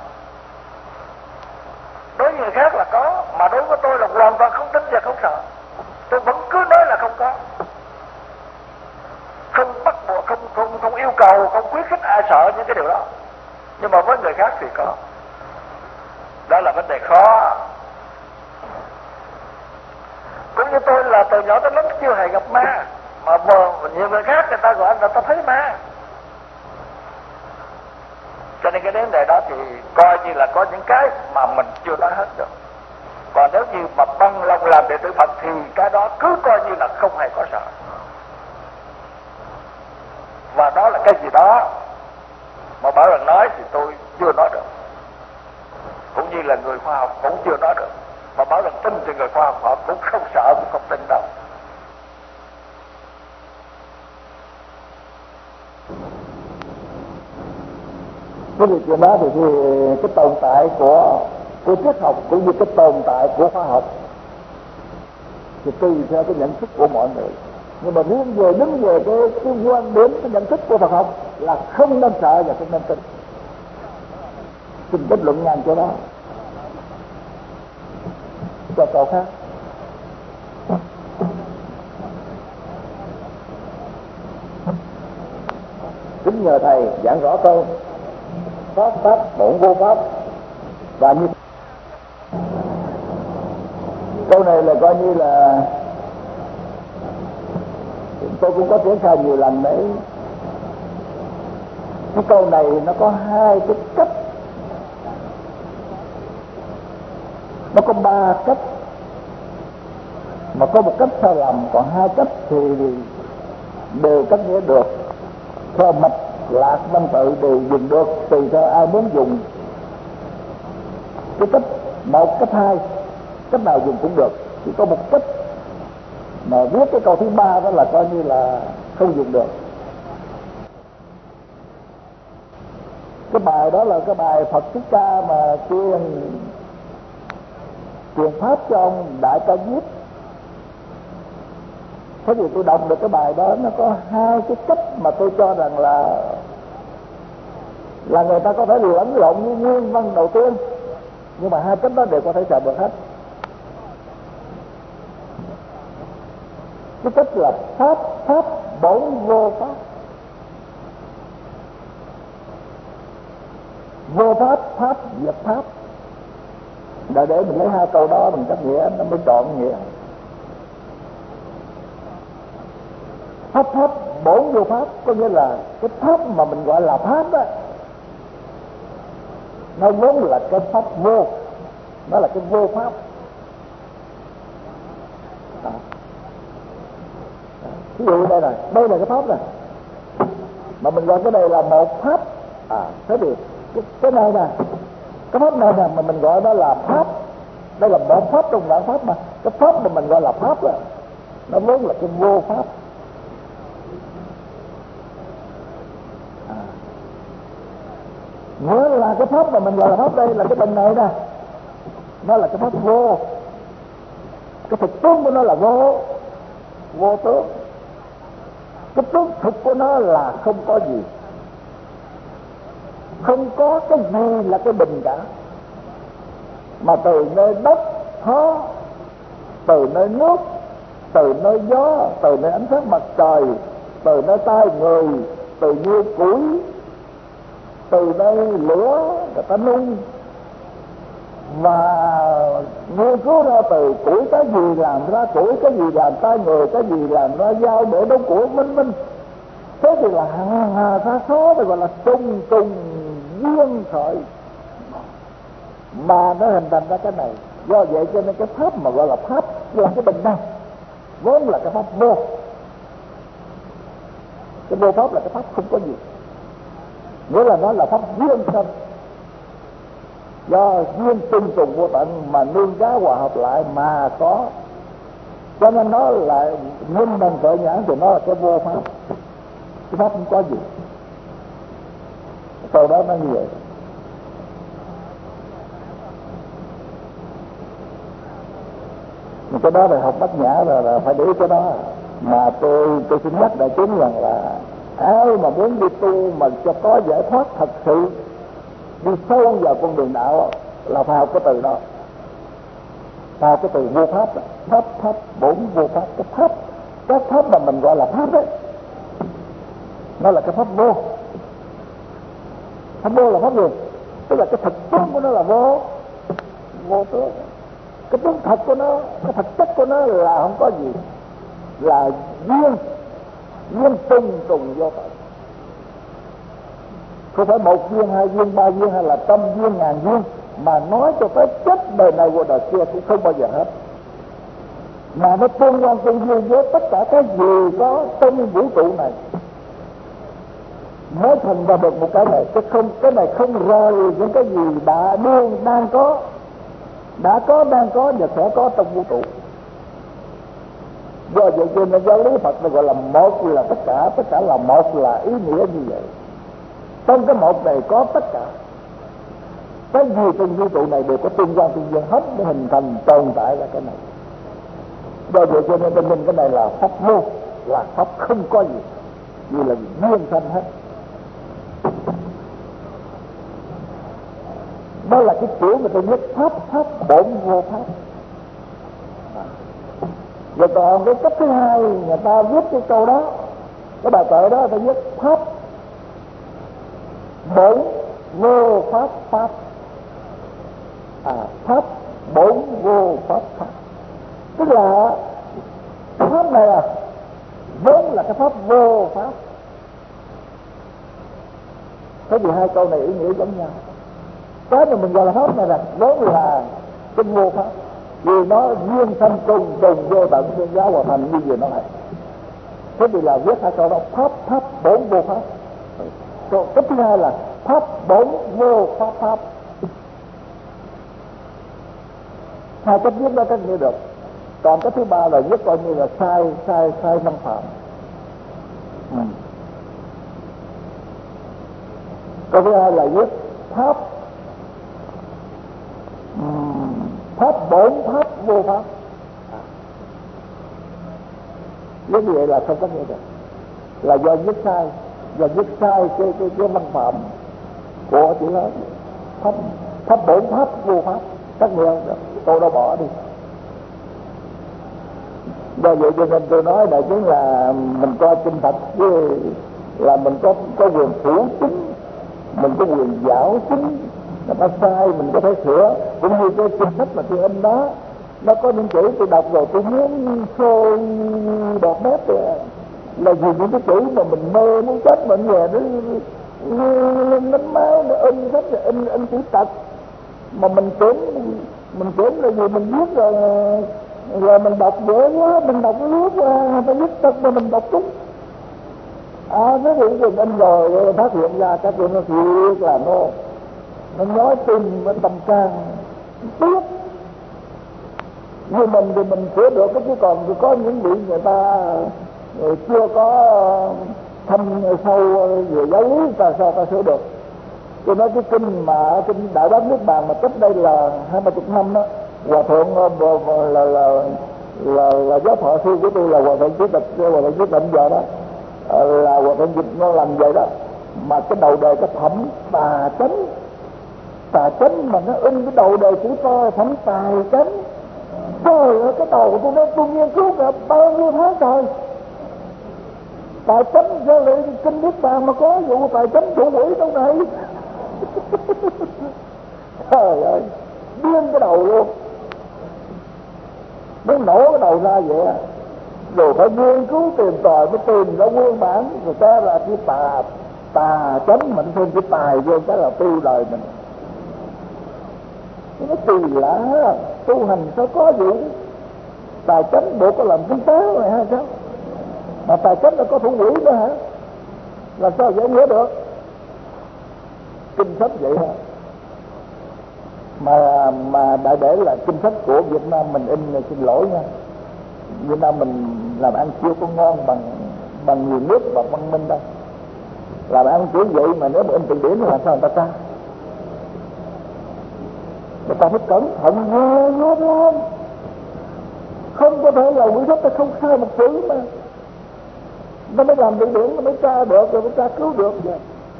Đối với người khác là có, mà đối với tôi là hoàn toàn không tin và không sợ. Tôi vẫn cứ nói là không có, không bắt buộc, không yêu cầu, không khuyến khích ai sợ những cái điều đó. Nhưng mà với người khác thì có. Đó là vấn đề khó. Cũng như tôi là từ nhỏ tới lớn chưa hề gặp ma, mà nhiều người khác người ta gọi là ta thấy ma. Cho nên cái vấn đề đó thì coi như là có những cái mà mình chưa nói hết được. Còn nếu như mà bằng lòng làm đệ tử Phật thì cái đó cứ coi như là không hề có sợ. Và đó là cái gì đó mà bảo rằng nói thì tôi chưa nói được, cũng như là người khoa học cũng chưa nói được. Mà bảo rằng tin thì người khoa học họ cũng không sợ, cũng không tin đâu. Cái việc chuyện đó thì cái tồn tại của triết học cũng như cái tồn tại của khoa học thì tùy theo cái nhận thức của mọi người. Nhưng mà đứng về cái quan điểm, cái nhận thức của Phật học là không nên sợ và không nên tin. Xin kết luận ngang chỗ đó. Cho câu khác. Kính nhờ thầy giảng rõ câu pháp bổn vô pháp. Và như câu này là coi như là tôi cũng có triển khai nhiều lần đấy. Cái câu này nó có hai cái cách, nó có ba cách, mà có một cách sai lầm, còn hai cách thì đều cách nghĩa được. Theo mạch lạc văn tự đều dùng được, tùy theo ai muốn dùng. Cái cách một, cách hai, cách nào dùng cũng được. Chỉ có một cách mà viết cái câu thứ ba đó là coi như là không dùng được. Cái bài đó là cái bài Phật Thích Ca mà truyền pháp cho ông Đại Ca Diếp. Thế thì tôi đọc được cái bài đó, nó có hai cái cách mà tôi cho rằng là người ta có thể lẫn lộn như nguyên văn đầu tiên, nhưng mà hai cách đó đều có thể xài được hết. Cái cách là pháp bổn vô pháp. Vô pháp diệt pháp. Để mình lấy hai câu đó mình cách nghĩa nó mới trọn nghĩa. Pháp bổn vô pháp có nghĩa là cái pháp mà mình gọi là pháp á, nó vốn là cái pháp vô. nó là cái vô pháp. Ví dụ đây là cái pháp này, mà mình gọi cái này là một pháp. Thế thì cái này nè, cái pháp này nè mà mình gọi đó là pháp. Đây là một pháp trong vạn pháp, mà cái pháp mà mình gọi là pháp đó, nó vốn là cái vô pháp. Nghĩa là cái pháp mà mình gọi là pháp đây là cái bình này nè, nó là cái pháp vô. Cái thực tướng của nó là vô tướng. Cái tướng thực của nó là không có gì, không có cái gì là cái bình cả. Mà từ nơi đất hóa, từ nơi nước, từ nơi gió, từ nơi ánh sáng mặt trời, từ nơi tay người, từ như củi, từ nơi lửa người ta nung, và nghiên cứu ra từ củi cái gì làm ra củi, cái gì làm tay người, cái gì làm ra dao để đóng củi, minh. Thế thì là hàng hà sa số, thì gọi là trùng duyên khởi mà nó hình thành ra cái này. Do vậy cho nên cái pháp mà gọi là pháp là cái bình này vốn là cái pháp vô. Cái vô pháp là cái pháp không có gì, nghĩa là nó là pháp duyên sanh, do duyên tinh trùng vô tận mà nương giá hòa hợp lại mà có, cho nên nó lại minh bằng tự nhãn thì nó là cái vô pháp. Cái pháp không có gì. Câu đó nó như vậy. Cái đó là học Bát Nhã là phải để cái đó. Mà tôi xin nhắc đại chúng rằng là ai mà muốn đi tu mà cho có giải thoát thật sự, đi sâu vào con đường đạo là phải học cái từ đó, phải học cái từ vô pháp đó. Pháp bổn vô pháp. Cái pháp mà mình gọi là pháp đấy, nó là cái pháp vô. Pháp vô là pháp gì? Tức là cái thực tướng của nó là vô tướng. Cái tướng thật của nó, cái thực chất của nó là không có gì, là duyên trùng vô tận. Không phải một duyên, hai duyên, ba duyên, hay là trăm duyên, ngàn duyên, mà nói cho tới chết đời này qua đời kia cũng không bao giờ hết. Mà nó tương quan tương duyên với tất cả cái gì có trong vũ trụ này, mới thành ra được một cái này. Cái này không rời những cái gì đang có và sẽ có trong vũ trụ. Do vậy cho nên giáo lý Phật này gọi là một là tất cả là một, là ý nghĩa như vậy. Trong cái một này có tất cả, cái gì trong vũ trụ này đều có tương quan tương duyên hết để hình thành tồn tại là cái này. Do vậy cho nên mình cái này là pháp vô, là pháp không có gì, như là duyên sanh hết. Đó là cái kiểu mà tôi nhất pháp bổn vô pháp. Rồi còn cái cách thứ hai, người ta viết cái câu đó, cái bài kệ đó, ta viết pháp bổn vô pháp. Pháp bổn vô pháp. Tức là cái pháp này vốn là cái pháp vô pháp. Thế thì hai câu này ý nghĩa giống nhau. Cái mà mình gọi là pháp này là vốn là cái vô pháp, vì nó duyên sanh trùng vô tận, tương giáo hòa thành như vậy nó lại. Thế thì là viết hai câu đó, pháp bổn vô pháp. Câu cái thứ hai là pháp bổn vô pháp. Hai cách viết đó cách nghĩa được. Còn cái thứ ba là viết coi như là sai văn phạm. Câu thứ hai là viết pháp bổn pháp vô pháp. Viết như vậy là không có nghĩa được, là do viết sai cái văn phạm của chữ lớn. Pháp bổn pháp vô pháp, các nghĩa không được, tôi đã bỏ đi. Do vậy cho nên tôi nói đại chúng là mình coi kinh Phật với là mình có quyền phủ chính, mình có quyền giáo chính. Người ta sai mình có thể sửa. Cũng như cái kinh sách mà tôi in đó, nó có những chữ tôi đọc rồi tôi muốn sôi đọt mép là vì những cái chữ mà mình mơ muốn chết mình về nó đánh máu, nó in sách, in chữ tật mà mình tưởng Mình tưởng là gì mình viết rồi mình đọc dễ quá, mình đọc lướt qua ta viết thật mà mình đọc đúng. Cái chuyện của anh rồi phát hiện ra các chuyện nó thiệt là nó nói tim với tâm can tiếc. Như mình thì mình sửa được, chứ còn có những vị người ta chưa có thâm sâu về giáo lý, sao ta sửa được. Tôi nói cái kinh mà kinh Đại Bát Niết Bàn mà cách đây là 20 năm đó, hòa thượng là giáo thọ sư của tôi là hòa thượng Chí Tịch giờ đó, là hòa thượng dịch nó làm vậy đó. Mà cái đầu đề cái phẩm tà chánh mà nó in cái đầu đề chữ to phẩm tài chánh. Trời ơi, cái đầu của tôi nó tôi nghiên cứu cả bao nhiêu tháng trời. Tài chánh ra lại kinh Niết Bàn mà có vụ tài chánh chủ quỷ trong này. Trời ơi, điên cái đầu luôn, nó nổ cái đầu ra vậy. Rồi phải nghiên cứu tìm tòi mới tìm ra nguyên bản, rồi ta là cái tà chánh mình thêm cái tài vô cái là tu đời mình. Nó kỳ lạ, tu hành sao có vụ tài chánh bộ có làm kinh tế này hay sao? Mà tài chánh là có thủ quỷ nữa hả? Là sao dễ nghĩa được? Kinh sách vậy hả? Mà đại để là kinh sách của Việt Nam mình in này, xin lỗi nha, Việt Nam mình làm ăn chưa có ngon bằng nhiều nước và văn minh đâu. Làm ăn kiểu vậy mà nếu mà in từ điển là sao người ta tra? Người ta phải cẩn thận vô lắm, không có thể là quyển sách ta không sai một chữ mà nó mới làm từ điển, nó mới tra được, rồi mới tra cứu được vậy.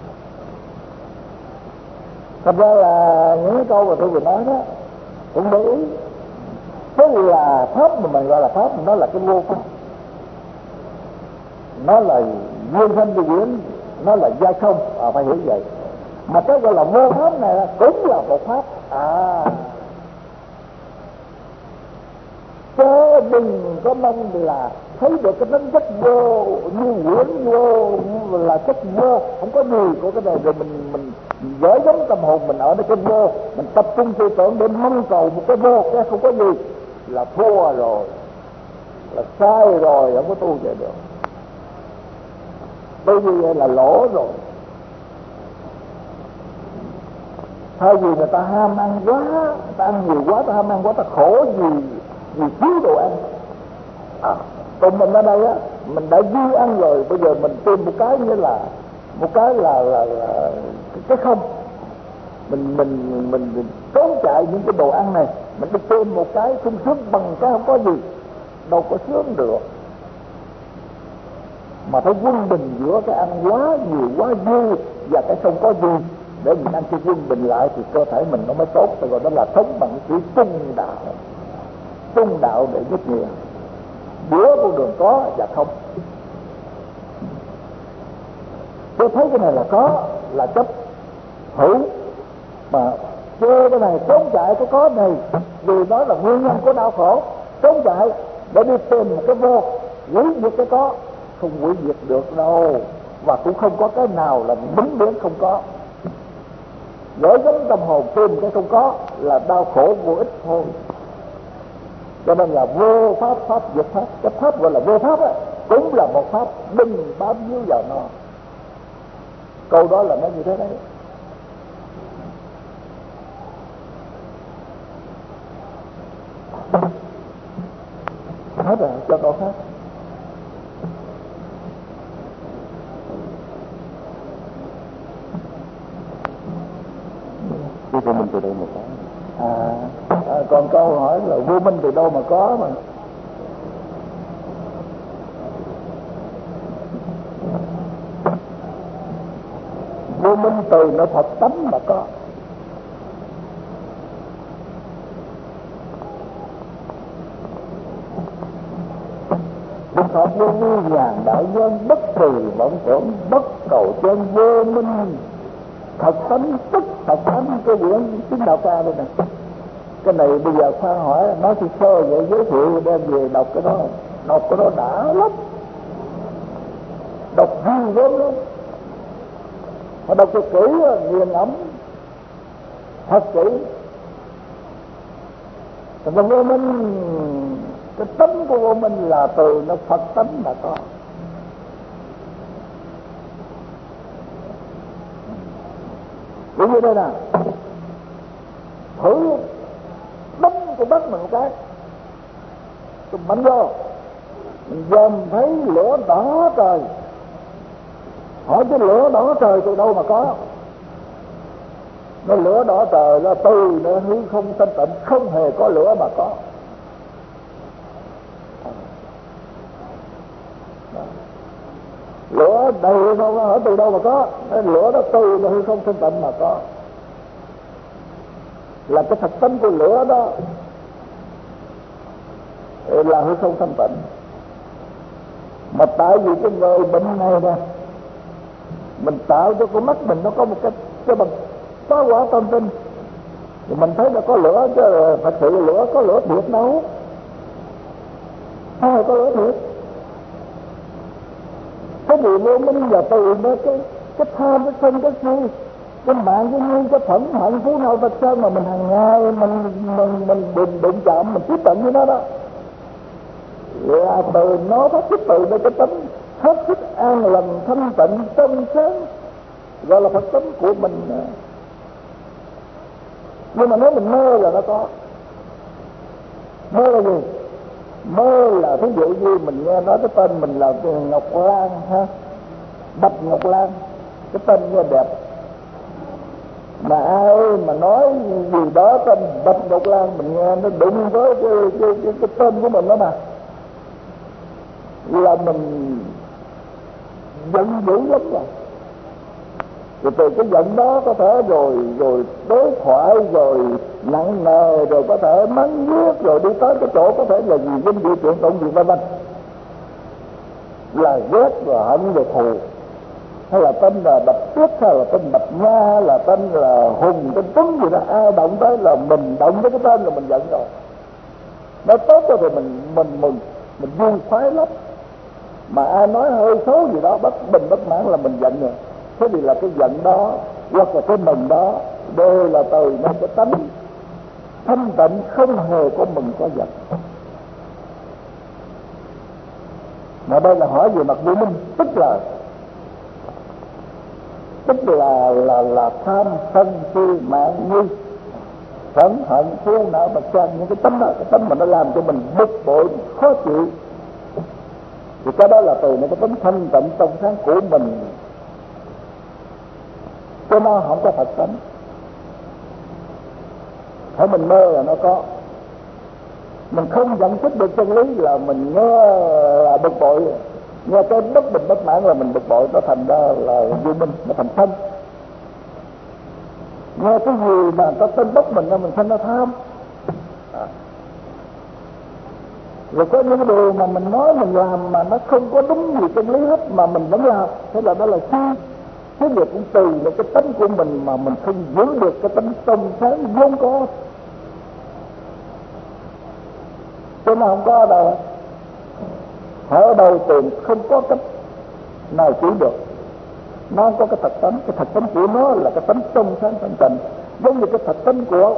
Thật ra là những cái câu mà tôi vừa nói đó cũng để ý, tức là pháp mà mình gọi là pháp, nó là cái vô pháp, nó là nguyên thân tự quyển, nó là giai không, phải hiểu vậy. Mà cái gọi là vô pháp này cũng là một pháp. Chứ đừng có mong là thấy được cái tính chất vô như quyển vô là chất vô, không có gì của cái này. Rồi mình gửi giống tâm hồn mình ở cái vô, mình tập trung tư tưởng để mong cầu một cái vô, cái không có gì là thua rồi, là sai rồi, không có tu vậy được. Bởi vì vậy là lỗ rồi. Thay vì người ta ham ăn quá, người ta ăn nhiều quá, ta ham ăn quá, ta khổ vì thiếu đồ ăn. Còn mình ở đây á, mình đã dư ăn rồi, bây giờ mình tìm một cái như là cái không. Mình trốn chạy những cái đồ ăn này, mình đi tìm một cái sung sướng bằng cái không có gì, đâu có sướng được. Mà phải quân bình giữa cái ăn quá nhiều quá dư và cái không có gì, để mình ăn cho quân bình lại thì cơ thể mình nó mới tốt. Rồi đó là sống bằng cái chữ trung đạo để giúp nghĩa giữa con đường có và không. Tôi thấy cái này là có, là chấp hữu, mà chơi cái này trốn chạy cái có này vì nó là nguyên nhân của đau khổ. Trốn chạy để đi tìm một cái vô, hủy diệt cái có, không hủy diệt được đâu. Và cũng không có cái nào là vĩnh viễn không có. Gửi gắm tâm hồn tìm cái không có là đau khổ vô ích thôi. Cho nên là vô pháp, pháp diệt pháp. Cái pháp gọi là vô pháp á, cũng là một pháp, đừng bám víu vào nó. Câu đó là nó như thế đấy. Hết rồi, cho câu khác. Vô minh từ đâu mà có? Còn câu hỏi là vô minh từ đâu mà có mà. Vô minh từ nó thật tánh mà có. Đức Phật vô vi nhàn đạo nhân bất trì vọng tưởng, bất cầu chân vô minh thật tánh, tức thật tánh. Cái quyển Tiếng Đạo Ca đây nè, cái này bây giờ khoan hỏi nói thì sơ vậy, giới thiệu đem về đọc cái đó. Đọc cái đó đã lắm, đọc hay gớm lắm. Mà đọc cho kỹ, nghiền ẩm thật kỹ. Còn vô minh, cái tánh của vô minh là từ nó Phật tánh mà có. Ví như đây nè, thử đánh cái đất mình một cái mạnh vô, mình dòm thấy lửa đỏ trời. Hỏi cái lửa đỏ trời từ đâu mà có? Nó lửa đỏ trời là từ nơi hư không thanh tịnh, không hề có lửa mà có. Lửa đầy không, hỏi từ đâu mà có? Cái lửa đó từ nơi hư không thanh tịnh mà có. Là cái thật tánh của lửa đó là hư không thanh tịnh. Mà tại vì cái người bệnh này nè, mình tạo cho con mắt mình nó có một cái bằng có quả tâm tin thì mình thấy là có lửa, chứ thật sự lửa có lửa thiệt đâu, không có lửa thiệt. Cái điều vô minh là từ nó cái tham, cái sân, cái si, cái mạng, cái ngu, cái phẫn hận, phú nào vật sơn mà mình hàng ngày mình đụng chạm, mình tiếp cận với nó đó, là từ nó phát xuất từ đây cái tánh hết sức an lành thanh tịnh trong sáng, gọi là Phật tánh của mình. Nhưng mà nếu mình mơ là nó có. Mơ là gì? Mơ là ví dụ như mình nghe nói cái tên mình là Ngọc Lan ha, Bạch Ngọc Lan, cái tên nghe đẹp. Mà ai mà nói gì đó tên Bạch Ngọc Lan mình nghe nó đụng với cái tên của mình đó mà, là mình giận dữ lắm rồi. Rồi từ cái giận đó có thể rồi đối thoại, rồi nặng nề, rồi có thể mắng nhiếc, rồi đi tới cái chỗ có thể là gì vinh dự chuyện tụng gì vân vân, là ghét rồi hận rồi thù, hay là tên là Bạch Tuyết, hay là tên Bạch Nha, là tên là Hùng, tên Tuấn gì đó, ai động tới là mình động với cái tên là mình giận rồi. Nó tốt rồi thì mình mừng, mình vui khoái lắm. Mà ai nói hơi xấu gì đó bất bình bất mãn là mình giận rồi. Thế thì là cái giận đó hoặc là cái mừng đó đều là từ nó cái tánh thanh tịnh, không hề có mừng có giận. Mà đây là hỏi về mặt vô minh, tức là tham sân si mạng ngu phẫn hận phú não bạch sang, những cái tánh đó, cái tánh mà nó làm cho mình bực bội khó chịu, thì cái đó là từ những cái tánh thanh tịnh trong sáng của mình, cho nó không có thật tánh. Phải mình mơ là nó có. Mình không nhận thức được chân lý là mình nghe là bực bội, nghe cái bất bình bất mãn là mình bực bội, nó thành ra là vô minh, nó thành sân. Nghe cái gì mà có tên bất mình là mình sanh ra tham. Rồi có những điều mà mình nói mình làm mà nó không có đúng gì chân lý hết mà mình vẫn làm, thế là đó là sai. Cái việc cũng từ là cái tánh của mình mà mình không giữ được cái tánh trong sáng vốn có, cho nó không có ở đâu. Ở đâu tìm không có cách nào chỉ được. Nó không có cái thật tánh. Cái thật tánh của nó là cái tánh trong sáng thanh tịnh, giống như cái thật tánh của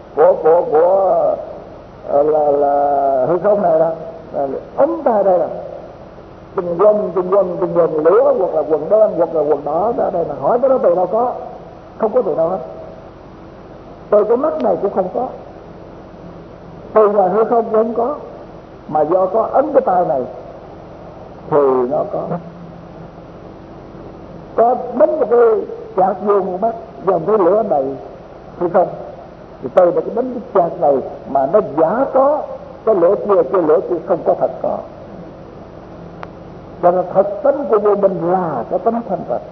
là hư không này đó, ấm ta đây là từng quần lửa, hoặc là quần đen, hoặc là quần đỏ ra đây là hỏi cái đó từ đâu có? Không có từ đâu hết. Từ cái mắt này cũng không có, từ ngoài hư không cũng không có, mà do có ấn cái tay này thì nó có. Có bấm một cái chạc vô một mắt, dòng cái lửa đầy hư không, thì từ một cái bấm cái chạc này mà nó giả có cái lửa kia không có thật có. Cho nên thật tánh của vô minh là cái tánh thanh tịnh.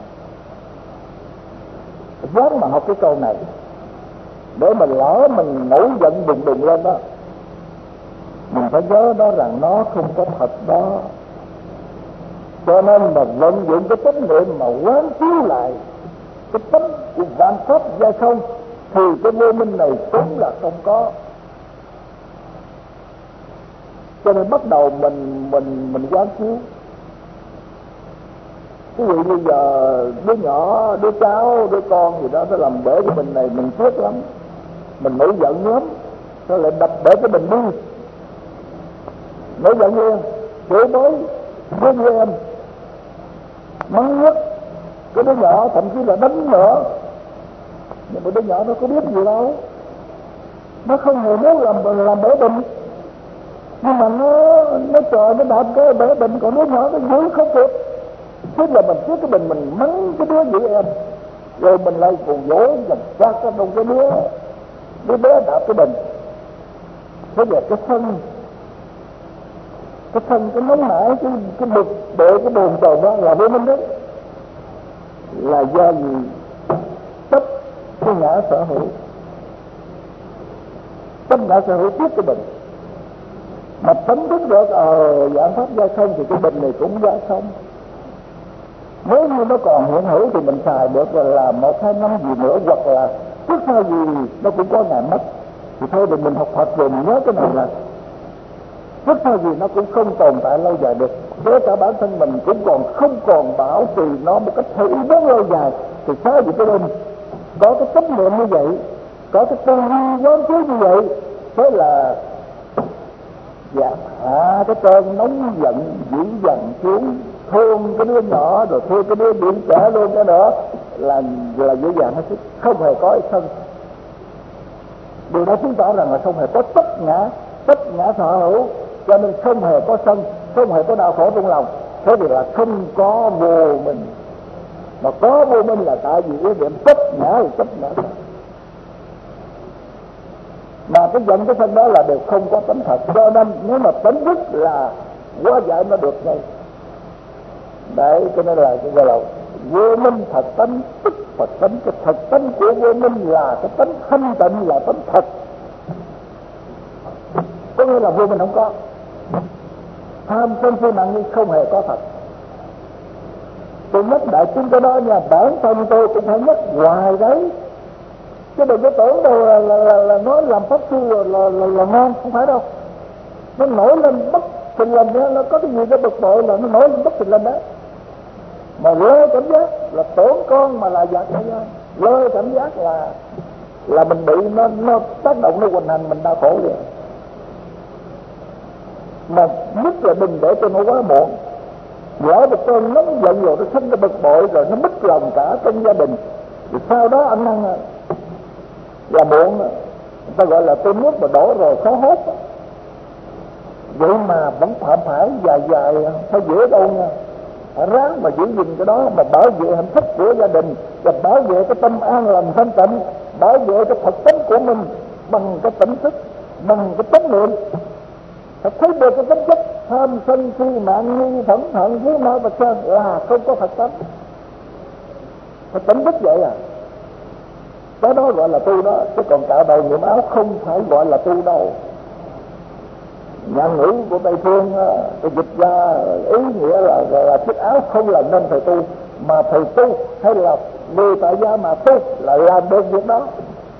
Dám mà học cái câu này, để mà lỡ mình nổi giận đùng lên đó, mình phải nhớ đó rằng nó không có thật đó. Cho nên mà vận dụng cái chánh niệm mà quán chiếu lại cái tánh của vạn pháp gia không, thì cái vô minh này cũng là không có. Cho nên bắt đầu mình quán chiếu. Ví dụ như giờ đứa nhỏ, đứa cháu, đứa con gì đó nó làm bể cái bình này mình tiếc lắm, mình nổi giận lắm, sao lại đập bể cái bình đi, nổi giận liền, chửi bới với em, mắng nhất cái đứa nhỏ, thậm chí là đánh nữa. Nhưng mà đứa nhỏ nó có biết gì đâu, nó không hề muốn làm bể bình, nhưng mà nó trời nó đạp cái bể bình, còn đứa nhỏ nó giữ không kịp. Thế là mình trước cái bình mình mắng cái đứa giữ em, rồi mình lại còn dỗ dành sát cái trong cái đứa bé đạp cái bình. Thế giờ cái thân cái nóng nảy, cái bực bội, cái buồn chồn đó là vô minh đấy, là do gì? Chấp cái ngã sở hữu, chấp ngã sở hữu tiếp cái bình. Mà tánh thức được dạng pháp gia không thì cái bình này cũng gia không. Nếu như nó còn hiện hữu thì mình xài được là 1-2 năm gì nữa, hoặc là trước sau gì nó cũng có ngày mất. Thì thôi thì mình học Phật rồi mình nhớ cái này là trước sau gì nó cũng không tồn tại lâu dài được. Kể cả bản thân mình cũng không còn bảo trì nó một cách theo ý muốn lâu dài, thì sao gì cái bên có cái chấp niệm như vậy, có cái tư duy quán chiếu như vậy, thế là dạ hạ cái cơn nóng giận dữ dằn xuống, thương cái đứa nhỏ rồi thương cái đứa biển trẻ luôn cái nữa, là dễ dàng hết sức, không hề có thân. Điều đó chứng tỏ rằng là không hề có tất ngã sở hữu, cho nên không hề có sân, không hề có đau khổ trong lòng. Thế thì là không có vô minh. Mà có vô minh là tại vì ý niệm tất ngã thì tất ngã. Mà cái giận cái thân đó là đều không có tánh thật, cho nên nếu mà tánh thức là hóa giải nó được ngay. Đấy, cho nên là cái gọi là vô minh thật tánh, tức Phật tánh. Cái thật tánh của vô minh là cái tánh thanh tịnh, là tánh thật. Có nghĩa là vô minh không có. Tham sân si mạng nghi không hề có thật. Tôi nhắc đại chúng cái đó nha, bản thân tôi cũng phải nhắc hoài đấy. Chứ đừng có tưởng đâu là nói làm pháp sư là ngon, không phải đâu. Nó nổi lên bất thình lình đó, nó có cái gì nó bực bội là nó nổi lên bất thình lình đó. Mà lơ cảm giác là tưởng con mà là giặc hay không? Lơ cảm giác là mình bị nó tác động, nó hoành hành mình đau khổ vậy. Mà nhất là đừng để cho nó quá muộn. Lỡ một cơn nóng giận rồi nó sinh ra bực bội rồi nó mất lòng cả trong gia đình, thì sau đó ăn năn là muộn. Người ta gọi là tôi nước mà đổ rồi khó hốt. Vậy mà vẫn phạm phải dài phải dễ đâu nha. Ráng mà giữ gìn cái đó, mà bảo vệ hạnh phúc của gia đình, và bảo vệ cái tâm an lành thanh tịnh, bảo vệ cái Phật tánh của mình bằng cái tỉnh thức, bằng cái chánh niệm. Phải thấy được cái tính chất tham sân si mạng nghi phẫn hận với ma và sơn là không có Phật tánh. Phải tỉnh thức vậy à. Cái đó gọi là tu đó, chứ còn cạo đầu nhuộm áo không phải gọi là tu đâu. Nhà ngữ của Tây Phương tôi dịch ra ý nghĩa là chiếc áo không là nên thầy tu, mà thầy tu hay là người tại gia mà tu là làm được việc đó.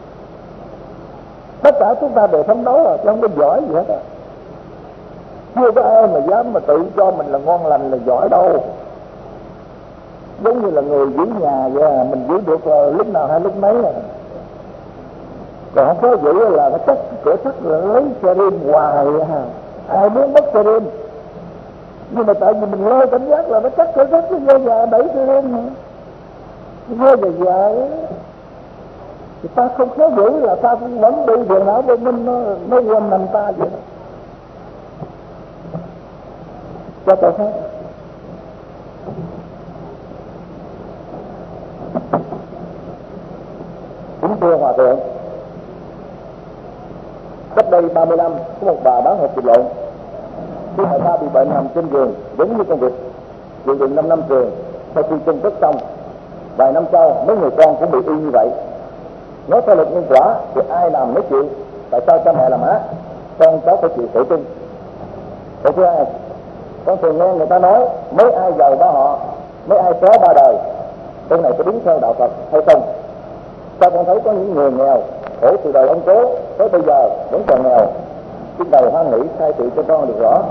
Tất cả chúng ta đều phấn đấu rồi, chứ không có giỏi gì hết á. Chưa có ai mà dám mà tự cho mình là ngon lành là giỏi đâu. Giống như là người giữ nhà vậy à, mình giữ được lúc nào hay lúc mấy à. Còn không có giữ là nó cắt cửa sắt rồi lấy xe rim hoài à. Ai muốn mất xe rim, nhưng mà tại vì mình lơ cảm giác là nó cắt cửa sắt cái dây dài đẩy xe rim nữa, dây dài thì ta không có giữ là ta cũng vẫn bị phiền não vô minh nó quên nằm ta vậy đó. Cho tôi thấy kính thưa hòa thượng, cách đây 30 năm có một bà bán hột vịt lộn. Khi bà ta bị bệnh nằm trên giường giống như con vịt, chịu đựng 5 năm trường. Sau khi chôn cất xong, vài năm sau mấy người con cũng bị y như vậy. Nói theo luật nhân quả thì ai làm mới chịu, tại sao cha mẹ làm á, con cháu phải chịu khổ chung. Cái thứ hai, con thường nghe người ta nói mấy ai giàu ba họ, mấy ai có ba đời. Cái này có đúng theo đạo Phật hay không? Sao con thấy có những người nghèo khổ từ đời ông cố tới bây giờ vẫn còn nghèo? Xin đầu hoan hỷ khai thị cho con được rõ.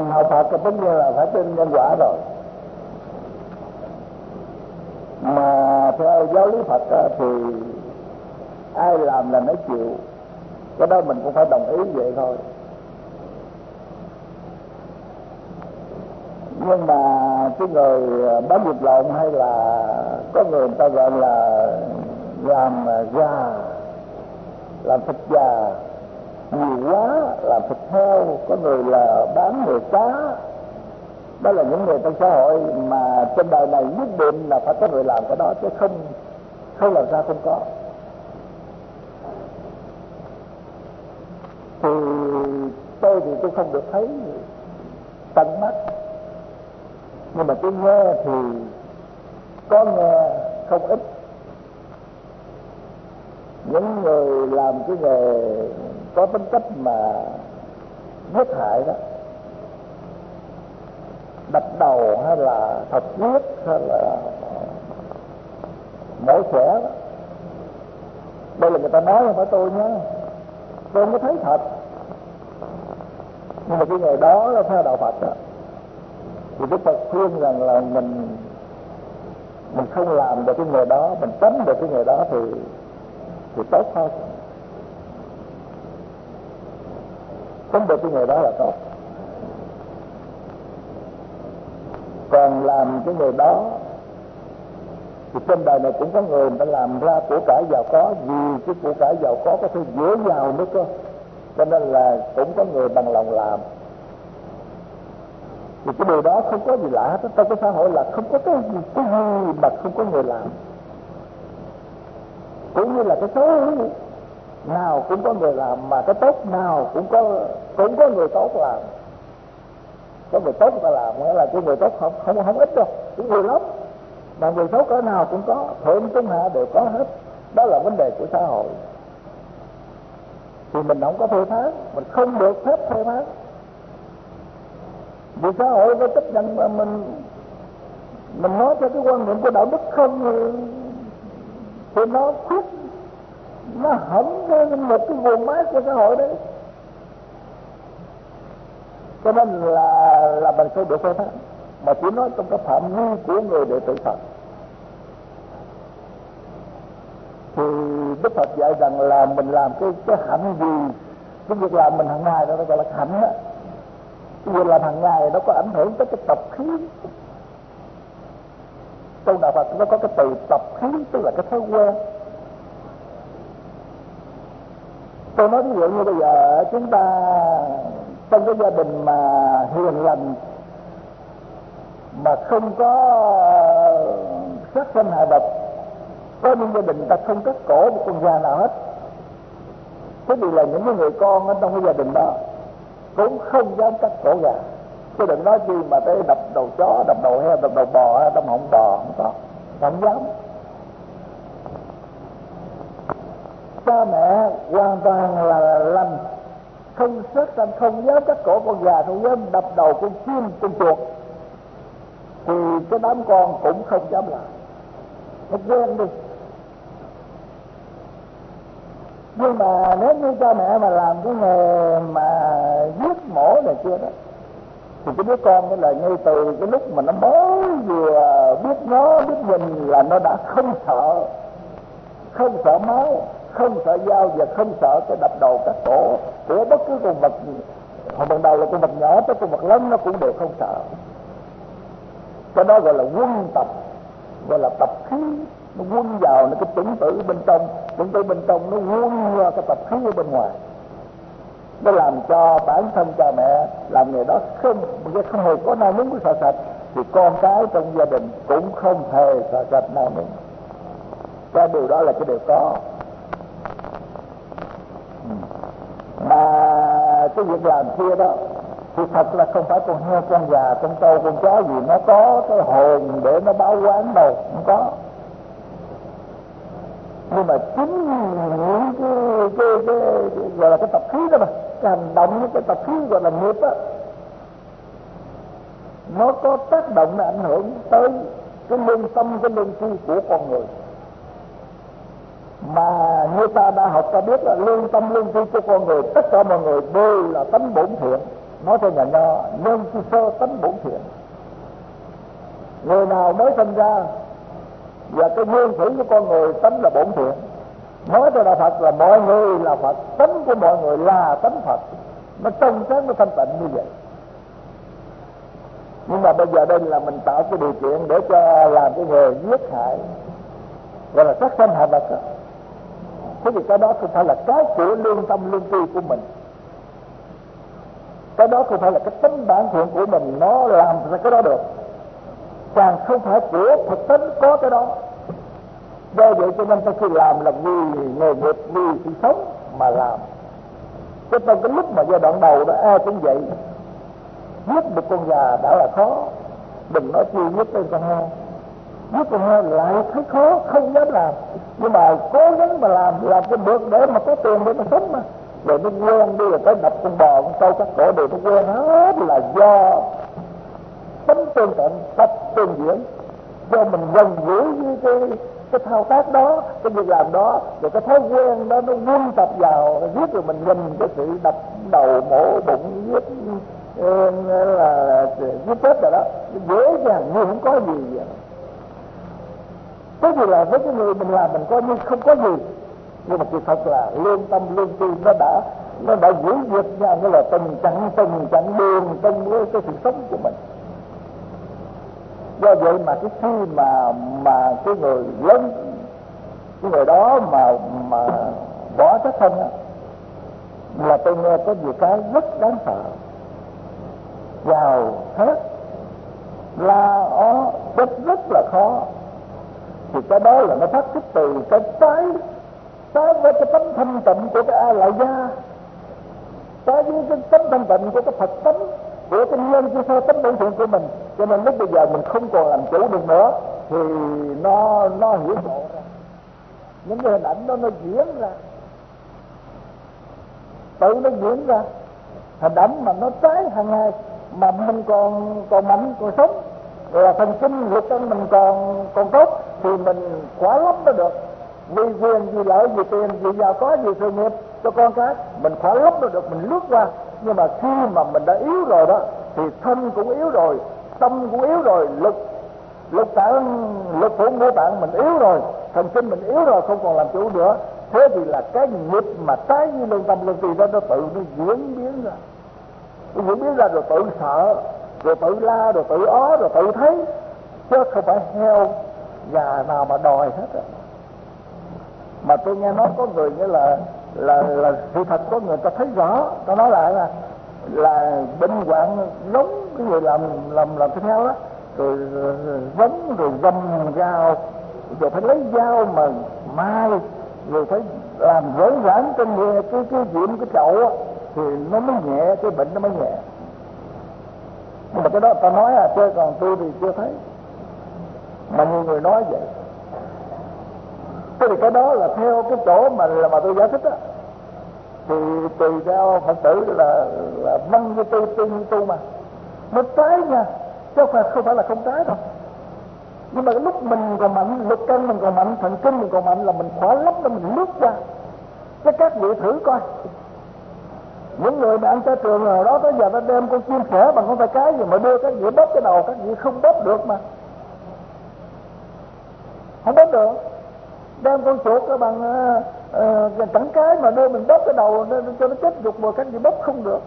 Mình học Phật thì tất nhiên là phải tin nhân quả rồi. Mà theo giáo lý Phật thì ai làm là nó chịu, cái đó mình cũng phải đồng ý vậy thôi. Nhưng mà cái người bán vịt lộn hay là có người ta gọi là làm gà, làm thịt gà nhiều quá, làm thịt heo, có người là bán người cá, đó là những người trong xã hội mà trên đời này nhất định là phải có người làm cái đó, chứ không làm sao không có. Thì tôi không được thấy tận mắt, nhưng mà tôi nghe thì có nghe không ít. Những người làm cái nghề có tính cách mà giết hại đó, đập đầu hay là thật giết hay là mổ xẻ đó, đây là người ta nói không phải tôi nhá, tôi không có thấy thật. Nhưng mà cái nghề đó là theo đạo Phật đó, thì Đức Phật khuyên rằng là mình không làm được cái nghề đó, mình tránh được cái nghề đó thì tốt hơn. Tránh được cái nghề đó là tốt. Còn làm cái nghề đó thì trên đời này cũng có người ta làm ra của cải giàu có, vì cái của cải giàu có thể dễ giàu nữa cơ, cho nên là cũng có người bằng lòng làm. Thì cái điều đó không có gì lạ hết. Trong cái xã hội là không có cái gì mà không có người làm. Cũng như là cái xấu nào cũng có người làm, mà cái tốt nào cũng có người tốt làm. Có người tốt người ta làm, nghĩa là cái người tốt không ít đâu, cũng nhiều lắm. Mà người xấu cỡ nào cũng có, thượng trung hạ đều có hết. Đó là vấn đề của xã hội. Thì mình không có phê phán, mình không được phép phê phán. Vì xã hội có chấp nhận mà mình nói theo cái quan niệm của đạo đức không thì nó khuyết, nó hỏng một cái nguồn máy của xã hội đấy. Cho nên là mình không được phê phán, mà chỉ nói trong cái phạm vi của người đệ tử Phật. Thì Đức Phật dạy rằng là mình làm cái hạnh gì, cái việc làm mình hàng ngày đó nó gọi là hạnh đó. Cái việc làm hàng ngày nó có ảnh hưởng tới cái tập khí. Trong đạo Phật nó có cái từ tập khí, tức là cái thói quen. Tôi nói ví dụ như bây giờ chúng ta trong cái gia đình mà hiền lành, mà không có sát sanh hại độc, có những gia đình ta không cắt cổ một con gà nào hết. Thế thì là những người con ở trong cái gia đình đó cũng không dám cắt cổ gà, chứ đừng nói chi mà tới đập đầu chó, đập đầu heo, đập đầu bò, đập họng bò, không dám. Cha mẹ hoàn toàn là lành, không sát sanh, không dám cắt cổ con gà, không dám đập đầu con chim, con chuột, thì cái đám con cũng không dám làm. Nó quen đi. Nhưng mà nếu như cha mẹ mà làm cái nghề mà giết mổ này kia đó, thì cái đứa con cái là ngay từ cái lúc mà nó mới vừa biết nó biết nhìn là nó đã không sợ máu, không sợ dao và không sợ cái đập đầu cắt cổ của bất cứ con vật gì. Hồi ban đầu là con vật nhỏ tới con vật lớn nó cũng đều không sợ. Cái đó gọi là quân tập, gọi là tập khí. Nó quân vào nó cái chuẩn tử bên trong nó quân qua cái tập khí ở bên ngoài. Nó làm cho bản thân cha mẹ làm nghề đó không hề có nao núng sợ sệt, thì con cái trong gia đình cũng không hề sợ sệt nao núng. Cái điều đó là cái điều có. Mà cái việc làm kia đó thì thật là không phải con heo, con gà, con trâu, con chó gì nó có cái hồn để nó báo oán đâu, không có. Nhưng mà chính những cái gọi là cái tập khí đó mà, cái hành động, cái tập khí gọi là nghiệp á, nó có tác động, nó ảnh hưởng tới cái lương tâm, cái lương tri của con người. Mà như ta đã học ta biết là lương tâm, lương tri của con người, tất cả mọi người đều là tánh bổn thiện, nói theo nhà Nho nhân chi sơ tánh bổn thiện. Người nào mới sinh ra và cái nguyên thủy của con người tánh là bổn thiện. Nói theo đạo Phật là mọi người là Phật, tánh của mọi người là tánh Phật, nó trong sáng, nó thanh tịnh như vậy. Nhưng mà bây giờ đây là mình tạo cái điều kiện để cho làm cái nghề giết hại, gọi là sát sanh hại vật đó. Thế thì cái đó không phải là cái của lương tâm lương tri của mình, cái đó không phải là cái tính bản thiện của mình nó làm ra cái đó được, càng không phải của thực tính có cái đó. Do vậy cho nên ta khi làm là vì nghề nghiệp, vì sự sống mà làm. Cho trong cái lúc mà giai đoạn đầu đó ai cũng vậy, giết một con gà đã là khó, đừng nói chi giết lên con heo. Giết con heo lại thấy khó, không dám làm, nhưng mà cố gắng mà làm cái được để mà có tiền để mà sống mà. Rồi nó quen đi, rồi tới đập con bò, con trâu, các cổ đều nó quen hết là do tính tương tận, tập tương diễn, do mình gần gũi với cái thao tác đó, cái việc làm đó, rồi cái thói quen đó nó quân tập vào, giết rồi mình nhìn cái sự đập đầu, mổ bụng, giết là giết chết rồi đó, dễ dàng như không có gì vậy. Cái gì là với cái người mình làm mình coi như không có gì, nhưng mà kỳ thật là lương tâm lương tri nó đã giữ diệt nhau, nghĩa là từng chặng đường trong cái sự sống của mình. Do vậy mà cái khi mà cái người lớn, cái người đó mà bỏ sát thân á, là tôi nghe có nhiều cái rất đáng sợ, gào thét la ó rất là khó. Thì cái đó là nó phát xuất từ cái trái với cái tánh thanh tịnh của cái A Lại Gia, trái với cái tánh thanh tịnh của cái Phật tánh, của cái nhân chi sơ tánh bổn thiện của mình. Cho nên lúc bây giờ mình không còn làm chủ được nữa thì nó hiển lộ ra, những cái hình ảnh đó nó diễn ra, tự nó diễn ra hình ảnh mà nó trái hàng ngày, mà mình còn mạnh còn sống, rồi là thần kinh lực thân mình còn tốt thì mình khỏa lấp nó được. Vì quyền, vì lợi, vì tiền, vì giàu có, vì sự nghiệp cho con cái, mình khỏa lấp nó được, mình lướt qua. Nhưng mà khi mà mình đã yếu rồi đó thì thân cũng yếu rồi, tâm cũng yếu rồi, lực phủ ngũ tạng mình yếu rồi, thần kinh mình yếu rồi, không còn làm chủ nữa. Thế thì là cái nghiệp mà trái với lương tâm lương tri đó nó tự nó diễn biến ra, nó diễn biến ra rồi tự sợ, rồi tự la, rồi tự ó, rồi tự thấy, chứ không phải heo gà nào mà đòi hết rồi. Mà tôi nghe nói có người nghĩa là sự thật, có người ta thấy rõ, ta nói lại là bệnh hoạn nóng cái người làm thịt heo đó, rồi vấn rồi găm dao, rồi phải lấy dao mà mai, rồi phải làm rối rãn trên người cái diệm cái chậu á, thì nó mới nhẹ, cái bệnh nó mới nhẹ. Nhưng mà cái đó ta nói chứ còn tôi thì chưa thấy, mà nhiều người nói vậy. Thế thì cái đó là theo cái chỗ mà tôi giải thích á, thì tùy theo Phật tử là văn với tu mà nó trái nha, chứ không phải là không trái đâu. Nhưng mà cái lúc mình còn mạnh, lực cân mình còn mạnh, thần kinh mình còn mạnh là mình khỏa lấp đó, mình lướt qua. Chứ các vị thử coi, những người mà ăn chay trường nào đó tới giờ ta đem con chim sẻ bằng con tay cái gì mà đưa các vị bóp cái đầu, các vị không bóp được mà, không bóp được. Đem con chuột cái bằng chẳng cái mà đưa mình bóp cái đầu cho nó chết dục, mà các vị bóp không được.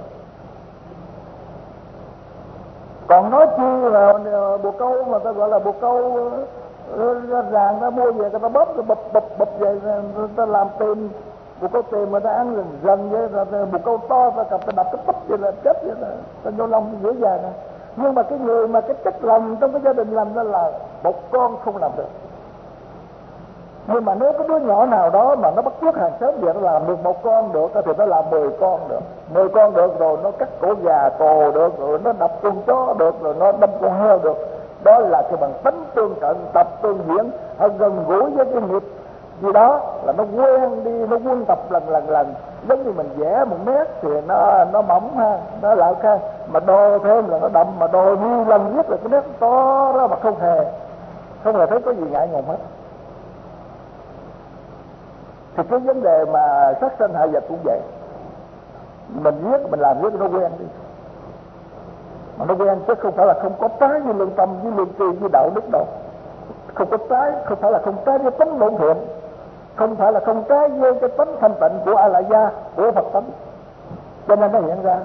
Còn nói chi là bồ câu mà ta gọi là bồ câu ràng, ta mua về ta bóp rồi bập về, ta làm tìm bồ câu tìm mà ta ăn lần vậy, rồi bồ câu to ta cầm ta đập cái bắp vậy là chết vậy, là ta vô lòng dễ dàng. Nhưng mà cái người mà cái chất lòng trong cái gia đình làm ra là một con không làm được. Nhưng mà nếu có đứa nhỏ nào đó mà nó bắt chước hàng xóm về nó làm được một con được thì nó làm 10 con được. 10 con được rồi nó cắt cổ gà cồ được, rồi nó đập con chó được, rồi nó đâm con heo được. Đó là cái bằng tánh tương cận, tập tương diễn, gần gũi với cái nghiệp gì đó là nó quen đi, nó quân tập lần. Giống như mình vẽ 1 mét thì nó mỏng ha, nó lại ha, mà đo thêm là nó đậm, mà đo nhiều lần viết là cái nét to ra mà không hề thấy có gì ngại ngùng hết. Thì cái vấn đề mà sát sanh hại vật cũng vậy, mình viết, mình làm viết nó quen đi, mà nó ghen chứ không phải là không có trái với lương tâm, với lương tri, với đạo đức đâu. Không có trái, không phải là không trái với tánh bổn thiện, không phải là không trái với cái tánh thanh tịnh của A La Gia, của Phật tánh, cho nên nó hiện ra.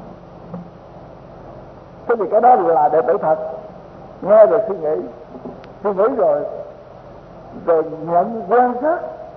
Thế thì cái đó là đệ tử thật, nghe rồi suy nghĩ rồi nhận quan sát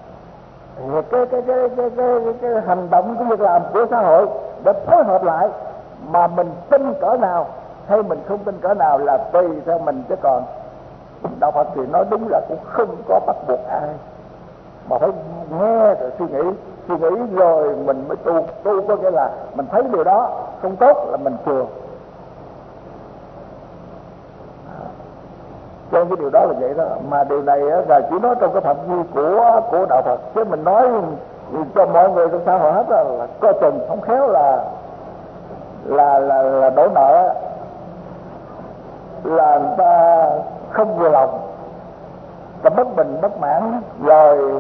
cái hành động, cái việc làm của xã hội để phối hợp lại, mà mình tin cỡ nào hay mình không tin cỡ nào là tùy theo mình. Chứ còn đạo Phật thì nói đúng là cũng không có bắt buộc ai, mà phải nghe rồi suy nghĩ rồi mình mới tu có nghĩa là mình thấy điều đó không tốt là mình chừa. Cho nên cái điều đó là vậy đó. Mà điều này là chỉ nói trong cái phạm vi của đạo Phật, chứ mình nói cho mọi người trong xã hội hết là coi chừng không khéo là đổ nợ, là người ta không vừa lòng, ta bất bình bất mãn, rồi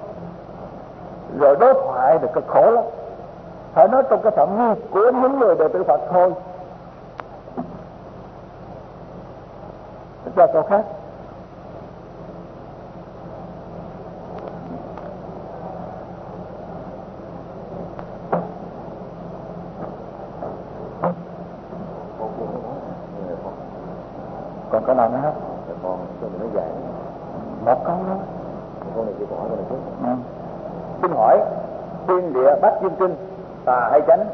đối thoại được cực khổ lắm. Phải nói trong cái phạm vi của những người đệ tử Phật thôi, cho câu khác. Còn câu nào nữa không? Còn tôi nói dài một câu đó. câu này chỉ hỏi câu này trước. Xin hỏi thiên địa bát dương kinh tà hay chánh?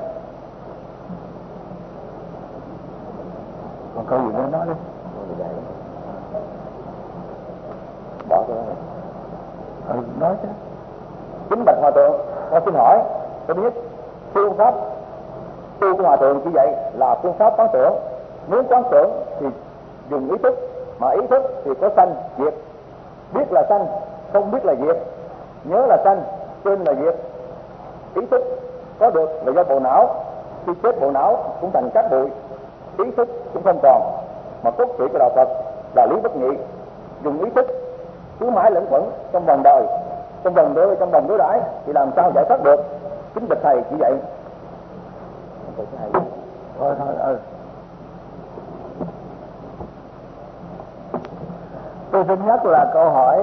Còn câu gì nữa nói đi. Câu này dài lắm. Bỏ cái đó này. Nói chứ. Kính bạch hòa thượng, con xin hỏi, tôi biết phương pháp tu của hòa thượng chỉ vậy là phương pháp quán tưởng. Muốn quán tưởng thì dùng ý thức, mà ý thức thì có sanh diệt, biết là sanh, không biết là diệt, nhớ là sanh, quên là diệt. Ý thức có được là do bộ não, khi chết bộ não cũng thành cát bụi, ý thức cũng không còn. Mà cốt tủy của đạo Phật là lý bất nhị, dùng ý thức cứ mãi lẫn quẩn trong vòng đời, trong vòng đối đãi thì làm sao giải thoát được. Kính bạch thầy chỉ vậy. Thôi. Tôi xin nhắc là câu hỏi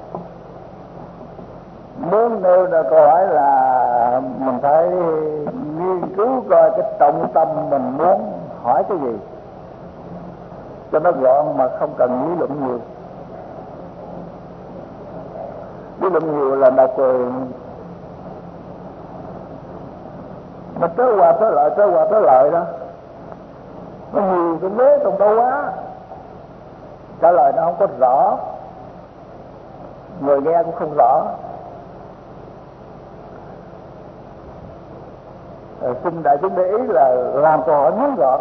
muốn nêu ra câu hỏi là mình phải nghiên cứu coi cái trọng tâm mình muốn hỏi cái gì cho nó gọn, mà không cần lý luận nhiều. Lý luận nhiều là đọc rồi nó tới qua tới lợi đó, nó nhiều cái vế trong đâu quá, trả lời nó không có rõ, người nghe cũng không rõ. Xin đại chúng để ý là làm câu hỏi ngắn gọn.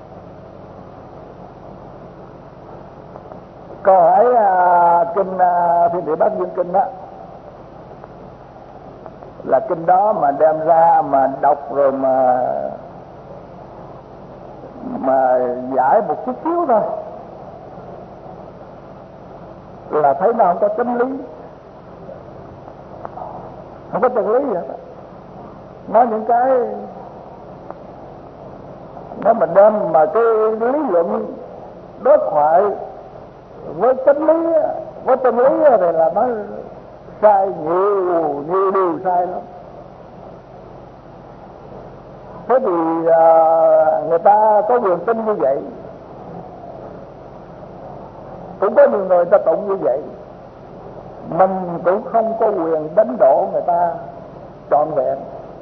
Câu hỏi kinh Thiên Địa Bát Dương Kinh đó là kinh đó mà đem ra mà đọc rồi mà giải một chút xíu thôi là thấy nó không có chân lý, không có chân lý gì hết. Nói những cái nó mình đem mà cái lý luận đối thoại với chân lý thì là nó sai nhiều điều sai lắm. Thế thì người ta có quyền tin như vậy, cũng có nhiều người ta tụng như vậy, mình cũng không có quyền đánh đổ người ta trọn vẹn.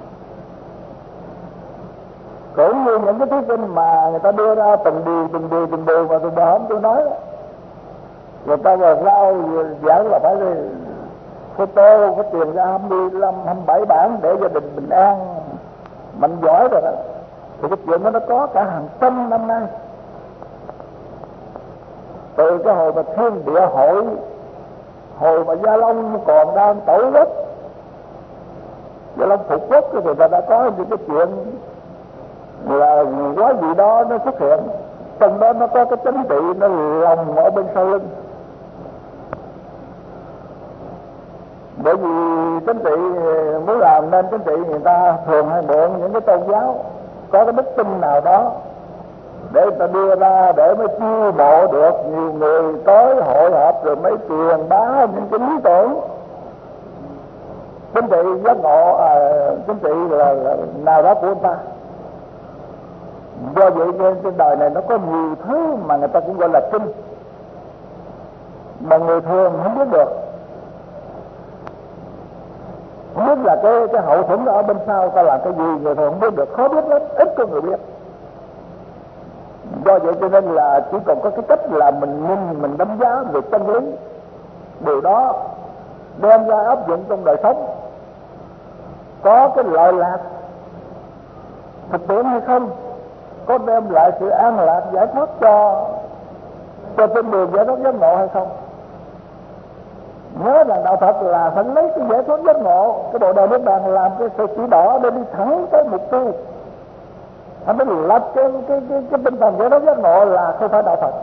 Cũng như những cái thuyết kinh mà người ta đưa ra từng điều mà từng hôm tôi nói đó, người ta vào rao giảng là phải photo có tiền ra 25, 27 bản để gia đình bình an mạnh giỏi rồi đó. Thì cái chuyện đó nó có cả hàng trăm năm nay, từ cái hồi mà Thiên Địa Hội, hồi mà Gia Long còn đang tổ quốc, Gia Long phục quốc, thì người ta đã có những cái chuyện là quá gì đó nó xuất hiện. Trong đó nó có cái chính trị nó lòng ở bên sau lưng. Bởi vì chính trị muốn làm nên chính trị, người ta thường hay mượn những cái tôn giáo có cái đức tin nào đó để ta đưa ra để mới chiêu mộ được nhiều người tới hội họp rồi mới truyền bá những cái lý tưởng chính trị giác ngộ, chính trị là nào đó của người ta. Do vậy nên trên đời này nó có nhiều thứ mà người ta cũng gọi là kinh mà người thường không biết được. Không biết là cái hậu thuẫn ở bên sau ta làm cái gì, người thường không biết được, khó biết lắm, ít có người biết. Do vậy cho nên là chỉ còn có cái cách là mình nhìn, mình đánh giá về chân lý, điều đó đem ra áp dụng trong đời sống có cái lợi lạc thực tiễn hay không, có đem lại sự an lạc giải thoát cho trên đường giải thoát giác ngộ hay không. Nhớ rằng đạo Phật là phải lấy cái giải thoát giác ngộ, cái bộ đề niết bàn làm cái sự chỉ đỏ để đi thẳng tới mục tiêu. Hắn mới lập cái tinh thần giải thoát giác ngộ là không phải đạo Phật.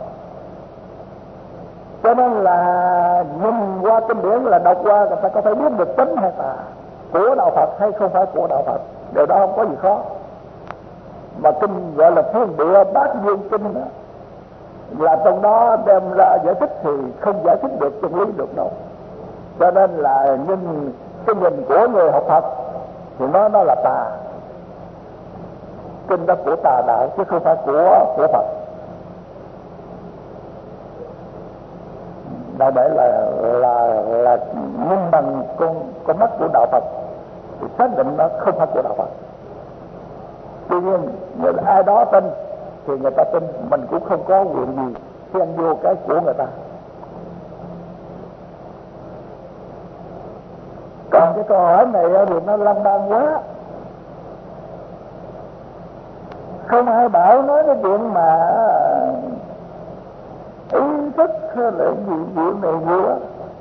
Cho nên là nhìn qua kinh điển là đọc qua người ta có thể biết được tính hay tà, của đạo Phật hay không phải của đạo Phật. Điều đó không có gì khó. Mà kinh gọi là Thiên Địa Bát Dương Kinh đó, là trong đó đem ra giải thích thì không giải thích được chân lý được đâu. Cho nên là nhìn cái nhìn của người học Phật thì nó là tà. Kinh đó của tà đạo chứ không phải của Phật. Đại để là nhìn bằng con mắt của đạo Phật thì xác định nó không phải của đạo Phật. Tuy nhiên nếu ai đó tin thì người ta tin, mình cũng không có quyền gì xen vô cái của người ta. Còn cái câu hỏi này thì nó lăng đăng quá, không ai bảo nói cái chuyện mà ý thức hay là gì này nữa.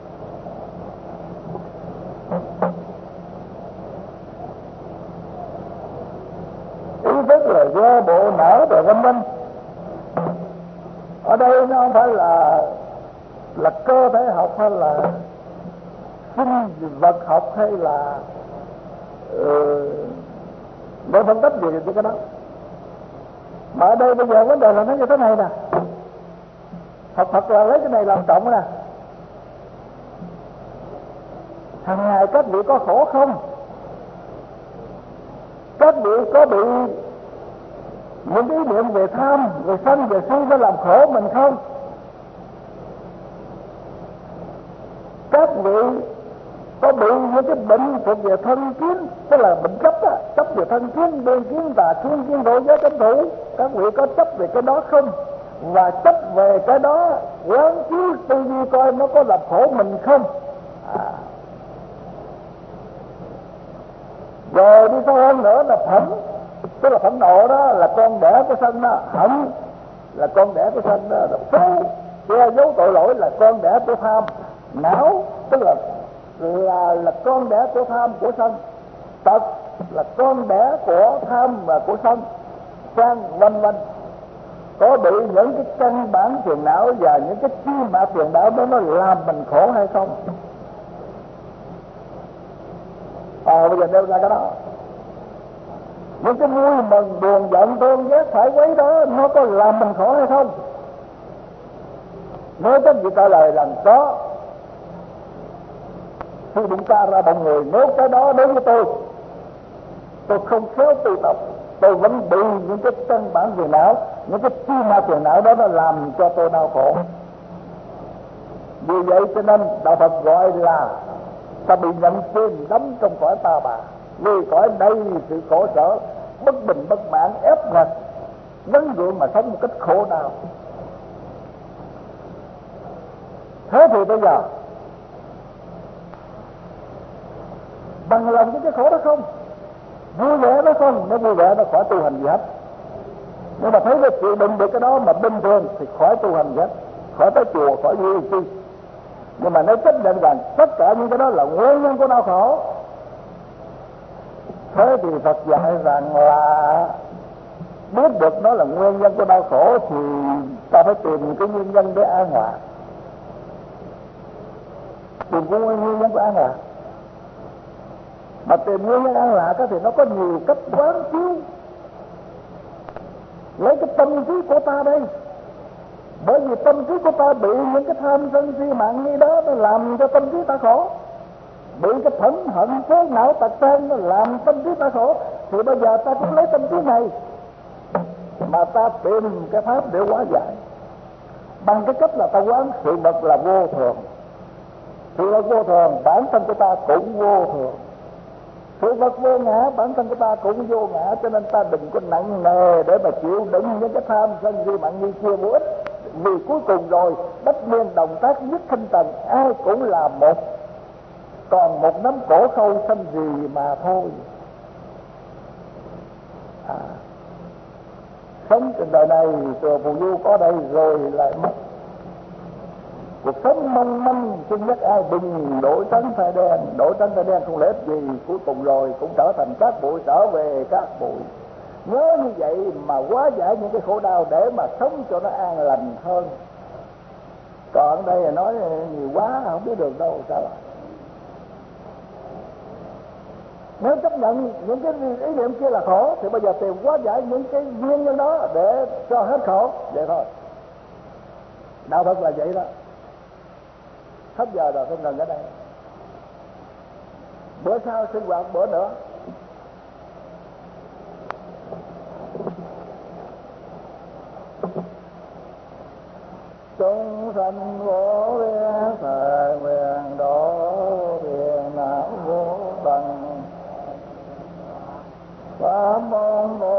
Ý thức là do bộ não rồi vân vân. Ở đây nó không phải là cơ thể học hay là sinh vật học hay là để phân tích gì thì cái đó. Mà ở đây bây giờ vấn đề là nó như thế này nè, học Phật là lấy cái này làm trọng nè. Hàng ngày các vị có khổ không? Các vị có bị những ý niệm về tham, về sân, về si nó làm khổ mình không? Các vị có bị những cái bệnh thuộc về thân kiến, tức là bệnh chấp á, chấp về thân kiến, đen kiến, tà kiến, kiến độ giới tranh thủ, các vị có chấp về cái đó không? Và chấp về cái đó quán chiếu tư duy coi nó có làm khổ mình không? Rồi đi sâu hơn nữa là phẫn, tức là phẫn nộ đó là con đẻ của sân đó, hận là con đẻ của sân đó, là phú che giấu tội lỗi là con đẻ của tham, não tức là con đẻ của tham của sân, tật là con đẻ của tham và của sân, sang vân vân. Có bị những cái căn bản phiền não và những cái chi mã phiền não đó nó làm mình khổ hay không? Bây giờ nêu ra cái đó. Những cái vui mừng buồn giận thương ghét phải quấy đó nó có làm mình khổ hay không? Nếu các vị trả lời rằng có, thì đụng ta ra bằng người. Nếu cái đó đối với tôi không khéo tu tập, tôi vẫn bị những cái căn bản phiền não, những cái chi ma phiền não đó nó làm cho tôi đau khổ. Vì vậy cho nên đạo Phật gọi là ta bị nhận chìm đắm trong cõi ta bà, vì cõi đây sự khổ sở, bất bình bất mãn, ép ngặt, gắn gượng mà sống một cách khổ đau. Thế thì bây giờ bằng lòng cái khổ đó không? Vui vẻ đó không? Nếu vui vẻ nó khỏi tu hành gì hết. Nhưng mà thấy cái chịu đựng được cái đó mà bình thường thì khỏi tu hành gì hết, khỏi tới chùa, khỏi gì chi. Nhưng mà nếu chấp nhận rằng tất cả những cái đó là nguyên nhân của đau khổ, thế thì Phật dạy rằng là biết được nó là nguyên nhân của đau khổ thì ta phải tìm cái nguyên nhân để an hòa, tìm cái nguyên nhân của an hòa. Mà tìm nguyên nhân an lạc thì nó có nhiều cách quán chiếu. lấy cái tâm trí của ta đây. Bởi vì tâm trí của ta bị những cái tham sân si mạng nghi đó nó làm cho tâm trí ta khổ, bị cái thẫn hận phế não tật tan nó làm tâm trí ta khổ. Thì bây giờ ta cũng lấy tâm trí này mà ta tìm cái pháp để hóa giải, bằng cái cách là ta quán sự vật là vô thường. Sự vật vô thường, bản thân của ta cũng vô thường. Sự vật vô ngã, bản thân của ta cũng vô ngã. Cho nên ta đừng có nặng nề để mà chịu đựng những cái tham sân si mạng nghi kia vô ích. Vì cuối cùng rồi bất nhiên động tác nhất thanh tần, ai cũng là một, còn một nắm cổ khâu xanh gì mà thôi. Sống trên đời này từ phù du có đây rồi lại mất. Cuộc sống mong manh xin nhắc ai đừng đổi trắng thay đen. Đổi trắng thay đen không lẽ gì, cuối cùng rồi cũng trở thành cát bụi, trở về cát bụi. Nhớ như vậy mà hóa giải những cái khổ đau để mà sống cho nó an lành hơn. Còn đây là nói nhiều quá không biết được đâu sao. Nếu chấp nhận những cái ý niệm kia là khổ thì bây giờ tìm hóa giải những cái nguyên nhân đó để cho hết khổ, vậy thôi. Đạo Phật là vậy đó. Hết giờ rồi, không cần ở đây. Bữa sau sinh hoạt bữa nữa. Chúng sanh vô biên thời nguyện độ phiền não vô tận. Pháp môn